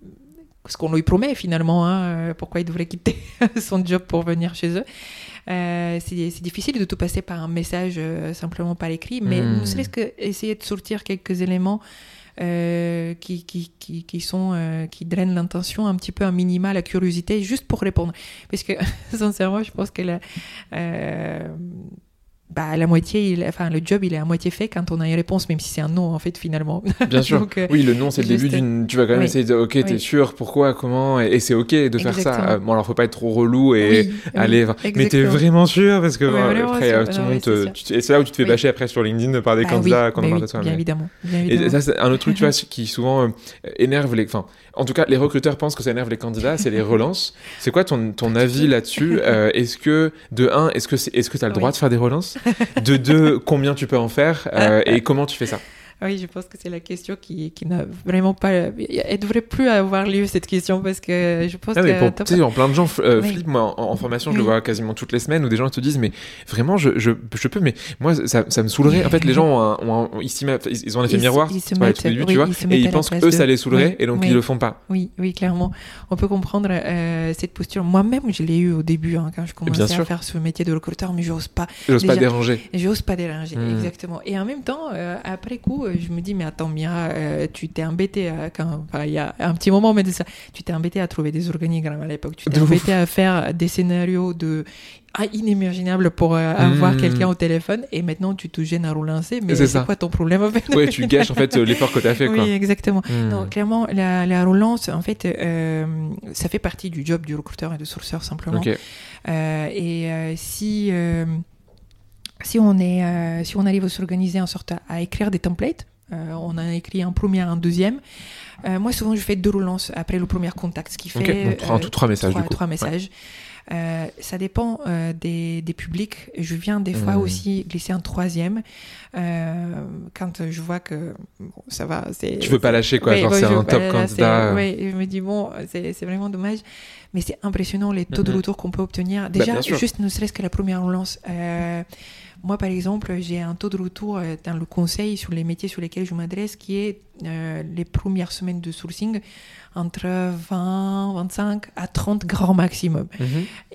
ce qu'on lui promet finalement, hein, pourquoi il devrait quitter son job pour venir chez eux. Euh, c'est, c'est difficile de tout passer par un message euh, simplement par écrit, mais mmh. ne serait-ce qu'essayer de sortir quelques éléments euh, qui, qui, qui, qui, sont, euh, qui drainent l'intention un petit peu, un minima, la curiosité, juste pour répondre. Parce que, sincèrement, je pense que la, euh, bah, la moitié, il, enfin, le job, il est à moitié fait quand on a une réponse, même si c'est un non, en fait, finalement. Bien sûr. Donc, euh, oui, le non, c'est le début d'une. Tu vas quand même oui. essayer de dire, ok, t'es oui. sûr, pourquoi, comment, et, et c'est ok de Exactement. faire ça. Bon, alors, faut pas être trop relou et oui, aller. Oui, mais t'es vraiment sûr parce que oui, bon, après, sûr. tout le monde te. Tu, et c'est là où tu te fais oui. bâcher après sur LinkedIn par des bah, candidats oui, qu'on en parle de toi. Bien mais... évidemment. Bien évidemment. Et ça, c'est un autre truc, tu vois, qui souvent euh, énerve les. Enfin, en tout cas, les recruteurs pensent que ça énerve les candidats, c'est les relances. C'est quoi ton, ton avis là-dessus? euh, Est-ce que, de un, est-ce que c'est, est-ce que t'as le droit de faire des relances? De deux, combien tu peux en faire euh, et comment tu fais ça? Oui, je pense que c'est la question qui, qui n'a vraiment pas... Elle devrait plus avoir lieu, cette question, parce que je pense ah, que... Tu sais, en plein de gens euh, oui. flippent. Moi, en, en formation, je oui. le vois quasiment toutes les semaines, où des gens te disent, mais vraiment, je, je, je peux, mais moi, ça, ça me saoulerait. En fait, les gens ont un, ont un, ils, ils ont un effet ils, miroir, ils se ouais, mettent, début, oui, tu vois, ils et ils pensent que eux, ça les saoulerait, oui, et donc oui. ils le font pas. Oui, oui, clairement. On peut comprendre euh, cette posture. Moi-même, je l'ai eu au début, hein, quand je commençais à faire ce métier de recruteur, mais j'ose pas. J'ose pas déranger. J'ose pas déranger, exactement. Et en même temps, euh, après coup, je me dis, mais attends, Mira, euh, tu t'es embêté à, quand, enfin, il y a un petit moment, mais de ça, tu t'es embêté à trouver des organigrammes à l'époque, tu t'es embêté à faire des scénarios de ah, inimaginables pour euh, avoir mmh. quelqu'un au téléphone, et maintenant tu te gênes à relancer, mais c'est, c'est quoi ton problème en fait? Ouais, tu gâches en fait l'effort que tu as fait. Quoi. Oui, exactement. Mmh. Donc clairement, la, la relance, en fait, euh, ça fait partie du job du recruteur et du sourceur simplement. Okay. Euh, et euh, si euh, si on est, euh, si on arrive à s'organiser en sorte à, à écrire des templates. Euh, on a écrit un premier, un deuxième. Euh, moi, souvent, je fais deux relances après le premier contact, ce qui fait okay, donc, euh, tout, trois messages. Trois, du coup. trois messages. Ouais. Euh, ça dépend euh, des, des publics. Je viens des fois mmh. aussi glisser un troisième euh, quand je vois que bon, ça va. C'est, tu veux pas lâcher quoi, ouais, genre ouais, c'est un top là, candidat. Oui, je me dis bon, c'est, c'est vraiment dommage. Mais c'est impressionnant les taux mmh. de retour qu'on peut obtenir. Déjà, bah, juste ne serait-ce que la première relance. Euh, Moi, par exemple, j'ai un taux de retour dans le conseil sur les métiers sur lesquels je m'adresse qui est euh, les premières semaines de sourcing entre vingt, vingt-cinq à trente grand maximum. Mm-hmm. Et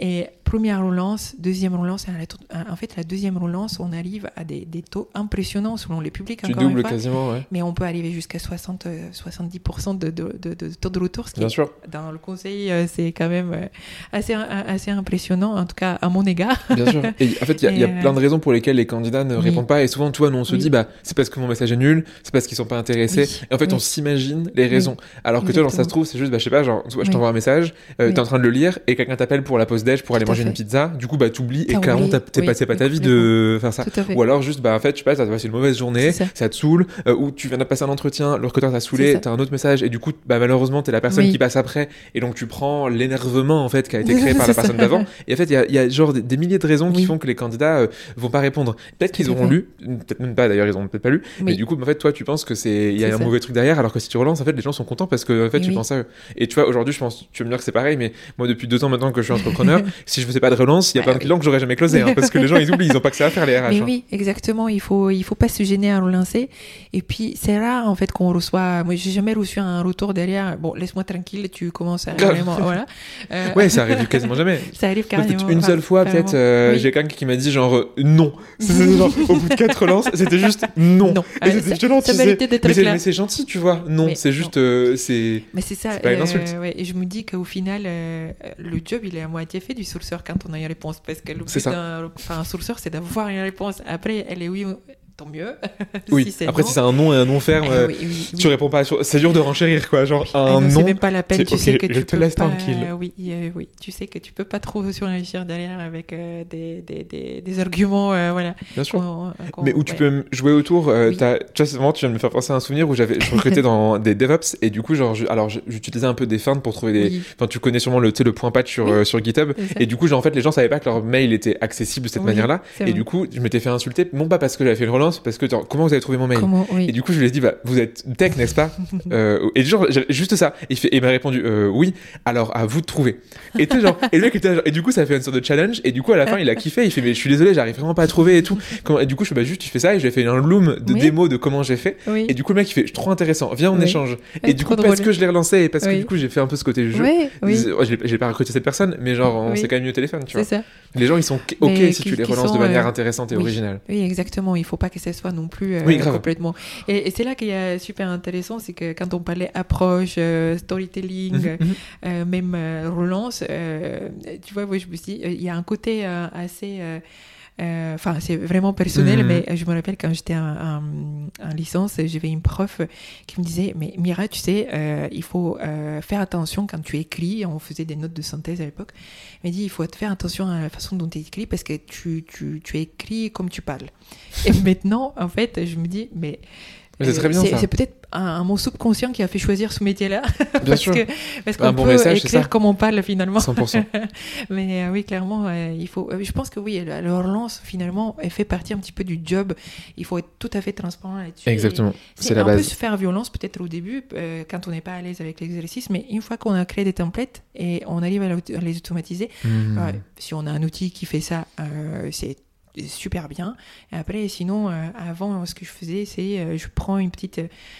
première relance, deuxième relance, en fait, la deuxième relance, on arrive à des, des taux impressionnants selon les publics. Tu encore doubles une fois, quasiment, ouais. Mais on peut arriver jusqu'à soixante à soixante-dix pour cent de, de, de, de taux de retour, ce qui Bien est, sûr. Dans le conseil, c'est quand même assez, assez impressionnant, en tout cas à mon égard. Bien sûr. Et en fait, il y, y a plein de raisons pour lesquelles les candidats ne oui. répondent pas. Et souvent, tu vois, nous, on se oui. dit, bah, c'est parce que mon message est nul, c'est parce qu'ils sont pas intéressés. Oui. Et en fait, oui. on s'imagine les raisons. Oui. Alors que Exactement. toi, genre, ça se trouve, c'est juste, bah, je sais pas, genre, je oui. t'envoie un message, euh, oui. t'es en train de le lire, et quelqu'un t'appelle pour la pause déj pour aller manger une pizza. Du coup, bah, t'oublies, et clairement, t'es passé pas ta vie de faire ça. Ou alors, juste, bah, en fait, je sais pas, t'as passé une mauvaise journée, ça te saoule, ou tu viens de passer un entretien, le recruteur t'a saoulé, t'as un autre message, et du coup, bah, malheureusement, t'es la personne qui passe après, et donc tu prends l'énervement, en fait, qui a été créé par la personne d'avant. Et en fait, il y a genre des milliers de raisons qui font que les candidats vont pas répondre. Peut-être qu'ils auront lu, peut-être même pas d'ailleurs, ils ont peut-être pas lu, oui. mais du coup, en fait, toi, tu penses que c'est, il y a un ça. mauvais truc derrière, alors que si tu relances, en fait, les gens sont contents parce que, en fait, oui. tu penses à eux. Et tu vois, aujourd'hui, je pense, tu vas me dire que c'est pareil, mais moi, depuis deux ans maintenant que je suis entrepreneur, si je faisais pas de relance, il y a plein de clients que j'aurais jamais closé, hein, parce que les gens, ils oublient, ils ont pas que ça à faire, les R H. Mais hein. oui, exactement, il faut, il faut pas se gêner à relancer. Et puis, c'est rare, en fait, qu'on reçoit, moi, j'ai jamais reçu un retour derrière, bon, laisse-moi tranquille, tu commences à vraiment, voilà. Euh... Ouais, ça arrive quasiment jamais. Ça arrive carrément. Peut-être une seule fois, peut-être, euh, oui. j'ai quelqu'un qui m'a dit, genre, euh, non. C'était genre, au bout de quatre relances, c'était juste non. non. Et c'était violent, tu sais. Mais c'est, mais c'est gentil, tu vois. Non, mais c'est juste, euh, c'est. Mais c'est ça. C'est pas une insulte. Euh, ouais, et je me dis qu'au final, euh, le job, il est à moitié fait du sourceur quand on a une réponse. Parce que le but d'un enfin, sourceur, c'est d'avoir une réponse. Après, elle est oui. Tant mieux. Oui. si c'est Après, non. si c'est un non et un non ferme, euh, oui, oui, oui. tu réponds pas. Sur... C'est dur de renchérir, quoi. Genre un ah non, non. C'est même pas la peine. Tu okay, sais que je tu te peux laisse pas. tranquille. Euh, oui, euh, oui. Tu sais que tu peux pas trop surréagir derrière avec euh, des, des, des, des arguments, euh, voilà. Bien sûr. Qu'on, qu'on, Mais où ouais. tu peux jouer autour. Euh, oui. Tu vois, c'est vraiment, tu viens de me faire penser à un souvenir où j'avais, je recrutais dans des DevOps et du coup, genre, je, alors, j'utilisais un peu des feintes pour trouver des. Oui. Enfin, tu connais sûrement le, tu sais, le point patch sur, oui. euh, sur GitHub. Et du coup, genre, en fait, les gens savaient pas que leur mail était accessible de cette oui, manière-là. Et du coup, je m'étais fait insulter, non pas parce que j'avais fait une relance, parce que comment vous avez trouvé mon mail? Comment, oui. Et du coup, je lui ai dit, bah, vous êtes tech, n'est-ce pas? euh, Et genre, juste ça. Et il, fait, et il m'a répondu, euh, oui. Alors, à vous de trouver. Et tu sais, genre, et le mec était genre, et du coup, ça a fait une sorte de challenge. Et du coup, à la fin, il a kiffé. Il fait, mais je suis désolé, j'arrive vraiment pas à trouver et tout. Et du coup, je fais, bah, juste, tu fais ça. Et j'ai fait un loom de oui. démo de comment j'ai fait. Oui. Et du coup, le mec, il fait, trop intéressant. Viens, on oui. échange. Et, et du coup, drôle. Parce que je l'ai relancé et parce oui. que du coup, j'ai fait un peu ce côté jeu. Oui. Oui. Oh, j'ai, j'ai pas recruté cette personne, mais genre, on oui. s'est quand même mis au téléphone, tu vois. C'est ça. Les gens, ils sont OK mais si qui, tu les relances sont, de manière euh... intéressante et oui. originale. Oui, exactement. Il faut pas que ça soit non plus euh, oui, grave. complètement. Et, et c'est là qu'il y a super intéressant, c'est que quand on parlait approche, euh, storytelling, mm-hmm. euh, même euh, relance, euh, tu vois, moi, je me suis dit, il y a un côté euh, assez. Enfin, euh, c'est vraiment personnel, mmh. mais je me rappelle quand j'étais en, en, en licence, j'avais une prof qui me disait, mais Mira, tu sais, euh, il faut euh, faire attention quand tu écris. On faisait des notes de synthèse à l'époque. Elle m'a dit, il faut faire attention à la façon dont tu écris parce que tu, tu, tu écris comme tu parles. Et maintenant, en fait, je me dis, mais Mais c'est très bien, c'est, ça. C'est peut-être un, un mon subconscient qui a fait choisir ce métier-là. Bien parce sûr. Que, parce qu'on un bon peut message, écrire comme on parle finalement. cent pour cent. Mais euh, oui, clairement, euh, il faut. Euh, je pense que oui, la, la relance finalement, elle fait partie un petit peu du job. Il faut être tout à fait transparent là-dessus. Exactement. C'est, c'est la on base. On peut se faire violence peut-être au début euh, quand on n'est pas à l'aise avec l'exercice, mais une fois qu'on a créé des templates et on arrive à, à les automatiser, mmh. euh, si on a un outil qui fait ça, euh, c'est super bien. Et après, sinon, euh, avant, ce que je faisais, c'est euh, je prends une petite.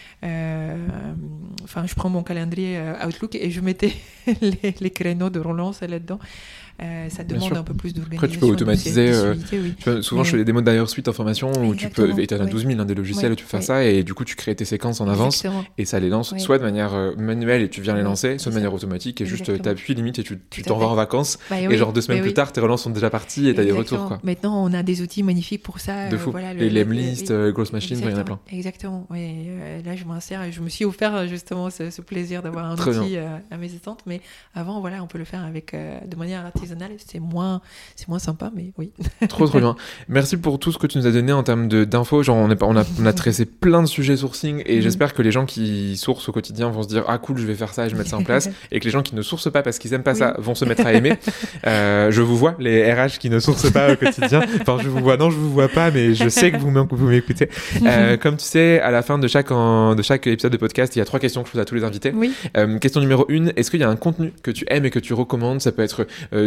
Euh, enfin, je prends mon calendrier euh, Outlook et je mettais les, les créneaux de relance là-dedans. Euh, ça demande un peu plus d'organisation. Après, tu peux automatiser. Euh, oui. tu vois, souvent, mais... je fais des démos d'ailleurs suite en formation où tu peux. Et tu as oui. douze mille hein, des logiciels oui. où tu peux faire oui. ça et du coup, tu crées tes séquences en avance Exactement. et ça les lance oui. soit de manière euh, manuelle et tu viens les oui. lancer, soit de manière automatique et Exactement. juste t'appuies limite et tu, tu t'en vas en vacances. Bah, et oui. genre deux semaines mais plus oui. tard, tes relances sont déjà parties et t'as des retours. Quoi. Maintenant, on a des outils magnifiques pour ça. De fou. Euh, voilà, les le, Lemlist, le, euh, Gross Machine, il y en a plein. Exactement. Ouais, euh, là, je m'en sers et je me suis offert justement ce, ce plaisir d'avoir un Très outil euh, à mes attentes. Mais avant, voilà, on peut le faire avec euh, de manière artisanale. C'est moins, c'est moins sympa, mais oui. Trop, trop bien. Merci pour tout ce que tu nous as donné en termes de, d'infos. Genre, on, est, on, a, on a tressé plein de sujets sourcing et mmh. j'espère que les gens qui sourcent au quotidien vont se dire ah cool, je vais faire ça et je vais mettre ça en place. Et que les gens qui ne sourcent pas parce qu'ils aiment pas oui. ça vont se mettre à aimer. euh, je vous vois, les R H qui ne sourcent pas au quotidien. Enfin, je vous vois, non, je vous vois pas, mais je sais que vous, vous m'écoutez. Euh, comme tu sais, à la fin de chaque, en, de chaque épisode de podcast, il y a trois questions que je pose à tous les invités. Oui. Euh, question numéro une, est-ce qu'il y a un contenu que tu aimes et que tu recommandes? Ça peut être euh,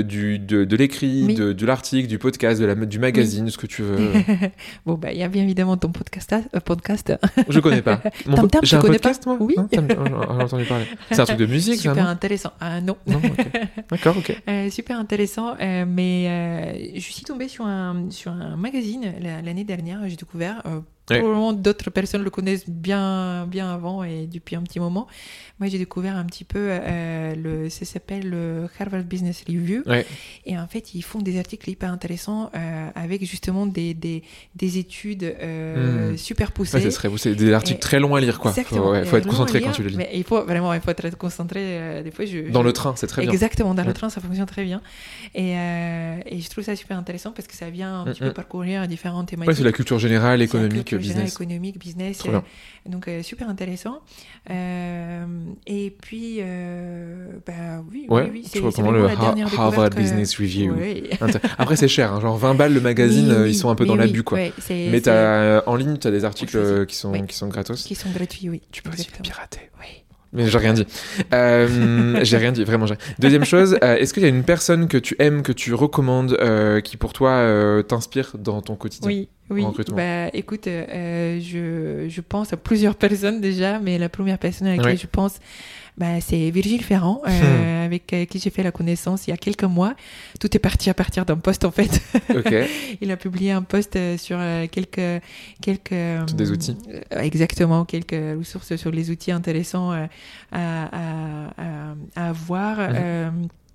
du, de, de l'écrit, Oui. de, de l'article, du podcast, de la, du magazine, ce que tu veux. Bon, bah, il y a bien évidemment ton podcast. Euh, podcast. Je connais pas. Mon Tam po- Tam, J'ai tu un connais podcast, pas moi Oui. Non, Tam- oh, J'ai entendu parler. C'est un truc de musique, ça, Super non intéressant. Ah non. Non, ok. D'accord, ok. Euh, super intéressant, euh, mais euh, je suis tombée sur un, sur un magazine la- l'année dernière, j'ai découvert, euh, Ouais. probablement d'autres personnes le connaissent bien, bien avant et depuis un petit moment. Moi, j'ai découvert un petit peu, euh, le, ça s'appelle le Harvard Business Review. Ouais. Et en fait, ils font des articles hyper intéressants euh, avec justement des, des, des études euh, Hmm. super poussées. Ouais, ça serait, c'est des articles Et- très longs à lire, quoi. Exactement. Faut, ouais, faut Et être long concentré à quand lire, tu les lis. Mais il faut vraiment, il faut être concentré. euh, des fois, je, Dans je- le train, c'est très bien. Exactement, dans le Ouais. train, ça fonctionne très bien. Et, euh, et je trouve ça super intéressant parce que ça vient un petit Mm, peu mm. parcourir différentes thématiques. Ouais, c'est la culture générale, C'est la économique, culture générale, business. économique, business. Trop euh, bien. donc, euh, super intéressant. Euh, et puis, euh, bah oui, Ouais, oui, oui, tu c'est c'est recommandes vraiment le la dernière Har- Harvard découverte que- Business Review. Ouais. Inter- Après, c'est cher, hein, genre vingt balles le magazine, Oui, euh, oui, ils sont un peu mais dans oui, l'abus, quoi. ouais, c'est- Mais c'est- t'as, euh, en ligne, tu as des articles choisit. euh, qui sont, Oui. qui sont gratos. qui sont gratuits, oui. Tu peux aussi les Exactement. pirater. Oui. Mais j'ai rien dit. Euh, j'ai rien dit, vraiment. j'ai- Deuxième chose, euh, est-ce qu'il y a une personne que tu aimes, que tu recommandes, euh, qui pour toi euh, t'inspire dans ton quotidien Oui, oui. en recrutement. Bah, écoute, euh, je, je pense à plusieurs personnes déjà, mais la première personne à laquelle Ouais. je pense, bah, c'est Virgile Ferrand, euh, avec euh, qui j'ai fait la connaissance il y a quelques mois. Tout est parti à partir d'un post, en fait. Ok. Il a publié un post euh, sur euh, quelques... quelques euh, Des outils. euh, exactement, quelques ressources sur les outils intéressants euh, à, à, à, à avoir. Mhm. euh,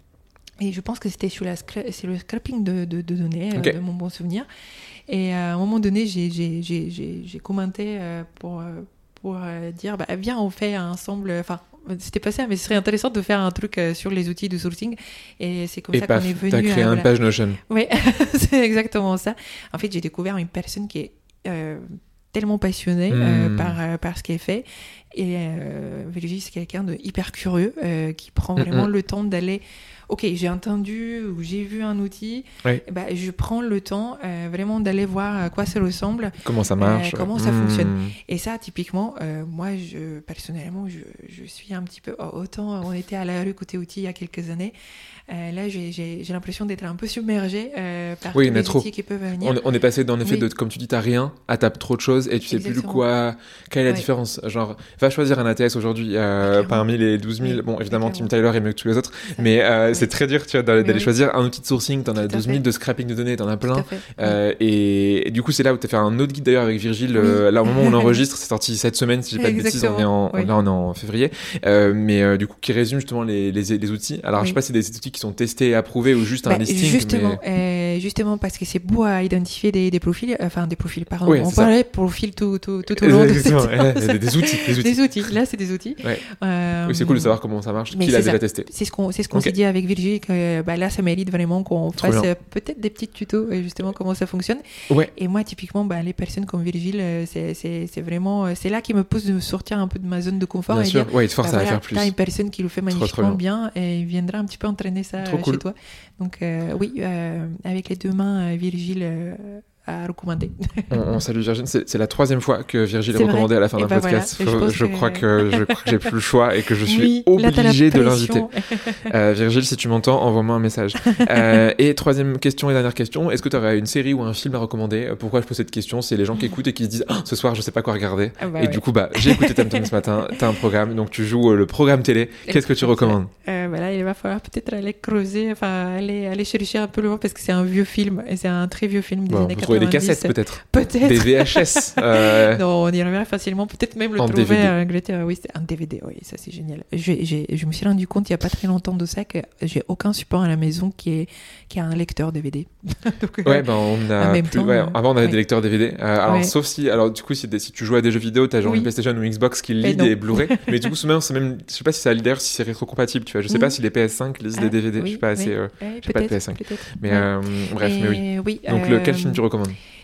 et je pense que c'était sur, la scra- sur le scrapping de, de, de données, euh, Ok. de mon bon souvenir. Et à un moment donné, j'ai, j'ai, j'ai, j'ai, j'ai commenté euh, pour, euh, pour euh, dire, bah, viens, on fait ensemble... Enfin, c'était pas ça, mais ce serait intéressant de faire un truc euh, sur les outils de sourcing. Et c'est comme Et ça paf, qu'on est venu... t'as créé à, une voilà. page Notion. Oui, c'est exactement ça. En fait, j'ai découvert une personne qui est euh, tellement passionnée euh, Hmm. par, euh, par ce qu'elle fait. Et euh, Virginie, c'est quelqu'un de hyper curieux euh, qui prend vraiment Mm-mm. le temps d'aller... Ok, j'ai entendu ou j'ai vu un outil, Oui. bah, je prends le temps euh, vraiment d'aller voir à quoi ça ressemble. Comment ça marche Euh, comment ça Hmm. fonctionne. Et ça, typiquement, euh, moi, je, personnellement, je, je suis un petit peu... oh, autant on était à la rue côté outils il y a quelques années. Euh, là, j'ai, j'ai, j'ai l'impression d'être un peu submergée euh, par Oui, il tous y en a les trop. outils qui peuvent venir. On, on est passé en effet Oui. de, comme tu dis, t'as rien, à t'as trop de choses et tu sais plus Exactement. quoi, quelle est la Ouais. différence. Genre, va choisir un A T S aujourd'hui euh, Clairement. parmi les douze mille. Oui, Bon, évidemment, Tim clairement. Tyler est mieux que tous les autres, mais euh, Oui. c'est très dur, tu vois, d'aller, Mais d'aller oui. choisir un outil de sourcing. T'en as Tout à douze mille fait. de scrapping de données, t'en as Tout plein. à fait. Euh, et, et du coup, c'est là où t'as fait un autre guide d'ailleurs avec Virgile. euh, là, au moment où on enregistre, c'est sorti cette semaine, si j'ai pas de bêtises, on est en, Exactement, oui. là, on est en février. Euh, mais euh, du coup, qui résume justement les, les, les outils. Alors, je sais Oui. pas si c'est des outils qui sont testés et approuvés ou juste un Bah, listing. justement, mais... euh, justement, parce que c'est beau à identifier des, des profils, enfin des profils, pardon. Oui, on c'est ça. parlait profil tout, tout, tout au long de cette Exactement, ouais, des, des outils, des outils. Des outils. Là, c'est des outils. Ouais. Euh, Oui, c'est cool de savoir comment ça marche, mais qui l'a c'est déjà ça. testé. C'est ce qu'on, c'est ce qu'on Ok. s'est dit avec Virgile, que bah, là, ça mérite vraiment qu'on Trop fasse bien. euh, peut-être des petits tutos, euh, justement, comment ça fonctionne. Ouais. Et moi, typiquement, bah, les personnes comme Virgile, euh, c'est, c'est, c'est vraiment, euh, c'est là qui me pousse de sortir un peu de ma zone de confort Bien et sûr, dire, ouais, il te force bah, à voilà, faire plus. t'as une personne qui le fait Trop, trop magnifiquement bien et il viendra un petit peu entraîner ça Trop euh, cool. chez toi. Donc, euh, oui, euh, avec les deux mains, euh, Virgile euh, à recommander. On, on salue Virgile. C'est, c'est la troisième fois que Virgile est, C'est recommandé vrai. à la fin Et d'un bah podcast. voilà. Et Faut- je pense je, que- crois que, je crois que j'ai plus le choix et que je suis Oui, là, t'as la obligé de pression. l'inviter. Euh, Virgile, si tu m'entends, envoie-moi un message. Euh, et troisième question et dernière question, est-ce que tu aurais une série ou un film à recommander? Pourquoi je pose cette question? C'est les gens qui écoutent et qui se disent ah, ce soir, je sais pas quoi regarder. Ah bah et ouais. du coup, bah, j'ai écouté Tam Tam ce matin, t'as un programme, donc tu joues euh, le programme télé. Qu'est-ce que tu recommandes? euh, voilà, il va falloir peut-être aller creuser, enfin aller, aller chercher un peu loin parce que c'est un vieux film et c'est un très vieux film des Bon, années vous trouvez des quatre-vingt-dix. cassettes peut-être? Peut-être. Des V H S euh, Non, on y revient facilement. Peut-être même le En trouver D V D. en Angleterre. Oui, c'est un D V D. Oui, ça c'est génial. J'ai, j'ai, je me suis rendu compte il y a pas très longtemps de ça que j'ai aucun support à la maison qui est qui a un lecteur D V D. Donc, Ouais, ben on a En même plus- temps, ouais, euh, avant on avait ouais. des lecteurs D V D. Euh, alors Ouais. sauf si, alors du coup si, si tu joues à des jeux vidéo, t'as genre Oui. une PlayStation ou une Xbox qui Mais lit non. des Blu-ray. Mais du coup c'est même, c'est même, je sais pas si ça lit d'ailleurs si c'est rétrocompatible. Tu vois, je sais Mhm. pas si les P S cinq lisent Ah, des D V D. oui, je suis pas assez. oui. euh, Ouais, j'ai pas de peut-être, P S cinq. peut-être. Mais Ouais. euh, bref, mais oui. Et oui. Donc euh, le, quel film tu recommandes?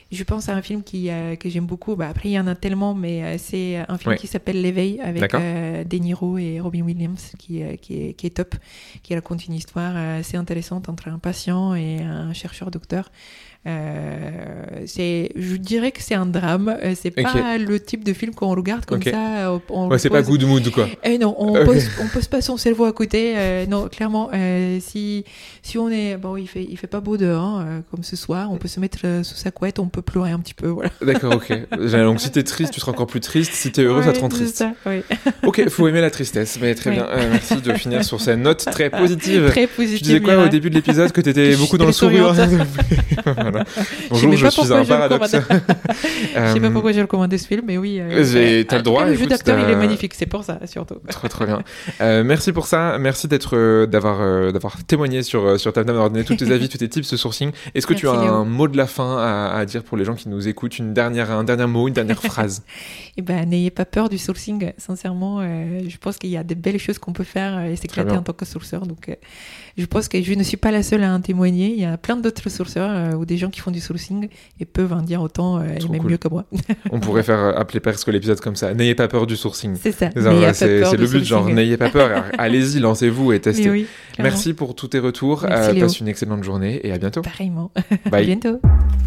Je pense à un film qui, euh, que j'aime beaucoup. Bah, après, il y en a tellement, mais euh, c'est un film ouais. qui s'appelle L'éveil avec euh, De Niro et Robin Williams, qui, euh, qui, est, qui est top, qui raconte une histoire euh, assez intéressante entre un patient et un chercheur-docteur. Euh, c'est, je dirais que c'est un drame. C'est pas okay. le type de film qu'on regarde comme okay. ça. On ouais, c'est pas good mood quoi. Eh non, on okay. pose, on pose pas son cerveau à côté. Euh, non, clairement, euh, si si on est bon, il fait il fait pas beau dehors hein, comme ce soir. On peut se mettre euh, sous sa couette, on peut pleurer un petit peu. Voilà. D'accord, ok. Donc si t'es triste, tu seras encore plus triste. Si t'es heureux, ouais, ça te rend triste. Ça, oui. Ok, faut aimer la tristesse. Mais très oui. bien. Euh, merci de finir sur cette note très positive. Très positive. Tu disais quoi au début de l'épisode que t'étais beaucoup dans le sourire. Voilà. Bonjour, je, je suis un paradoxe. Je sais pas pourquoi j'ai recommandé ce film, mais oui. Euh, T'as le droit. Le jeu d'acteur, il est magnifique, c'est pour ça, surtout. Trop, trop bien. Euh, merci pour ça. Merci d'être, euh, d'avoir, euh, d'avoir témoigné sur, sur Tam Tam, d'avoir donné tous tes avis, tous tes tips de sourcing. Est-ce que merci tu as Léo. un mot de la fin à, à dire pour les gens qui nous écoutent, une dernière, un dernier mot, une dernière phrase? Eh ben, n'ayez pas peur du sourcing. Sincèrement, euh, je pense qu'il y a de belles choses qu'on peut faire et s'éclater en tant que sourceur. Donc, euh, je pense que je ne suis pas la seule à en témoigner. Il y a plein d'autres sourceurs euh, ou des gens qui font du sourcing et peuvent en dire autant euh, et même cool. mieux que moi. On pourrait faire appeler presque l'épisode comme ça. N'ayez pas peur du sourcing. C'est ça. C'est, c'est, c'est le but, genre, n'ayez pas peur. Allez-y, lancez-vous et testez. Oui, merci pour tous tes retours. Euh, passe une excellente journée et à bientôt. Pareillement. Bye. À bientôt.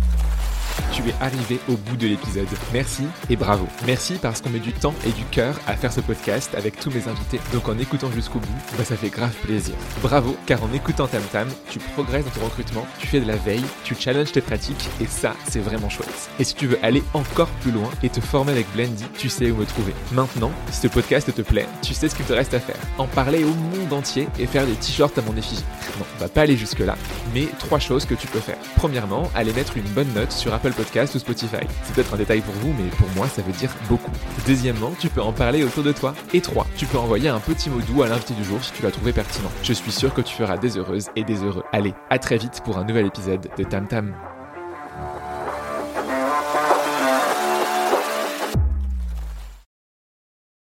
Tu es arrivé au bout de l'épisode. Merci et bravo. Merci parce qu'on met du temps et du cœur à faire ce podcast avec tous mes invités. Donc en écoutant jusqu'au bout, bah ça fait grave plaisir. Bravo, car en écoutant Tam Tam, tu progresses dans ton recrutement, tu fais de la veille, tu challenges tes pratiques et ça, c'est vraiment chouette. Et si tu veux aller encore plus loin et te former avec Blendy, tu sais où me trouver. Maintenant, si ce podcast te plaît, tu sais ce qu'il te reste à faire. En parler au monde entier et faire des t-shirts à mon effigie. Non, on va pas aller jusque là, mais trois choses que tu peux faire. Premièrement, aller mettre une bonne note sur Apple Podcast ou Spotify. C'est peut-être un détail pour vous, mais pour moi, ça veut dire beaucoup. Deuxièmement, tu peux en parler autour de toi. Et trois, tu peux envoyer un petit mot doux à l'invité du jour si tu l'as trouvé pertinent. Je suis sûr que tu feras des heureuses et des heureux. Allez, à très vite pour un nouvel épisode de Tam Tam.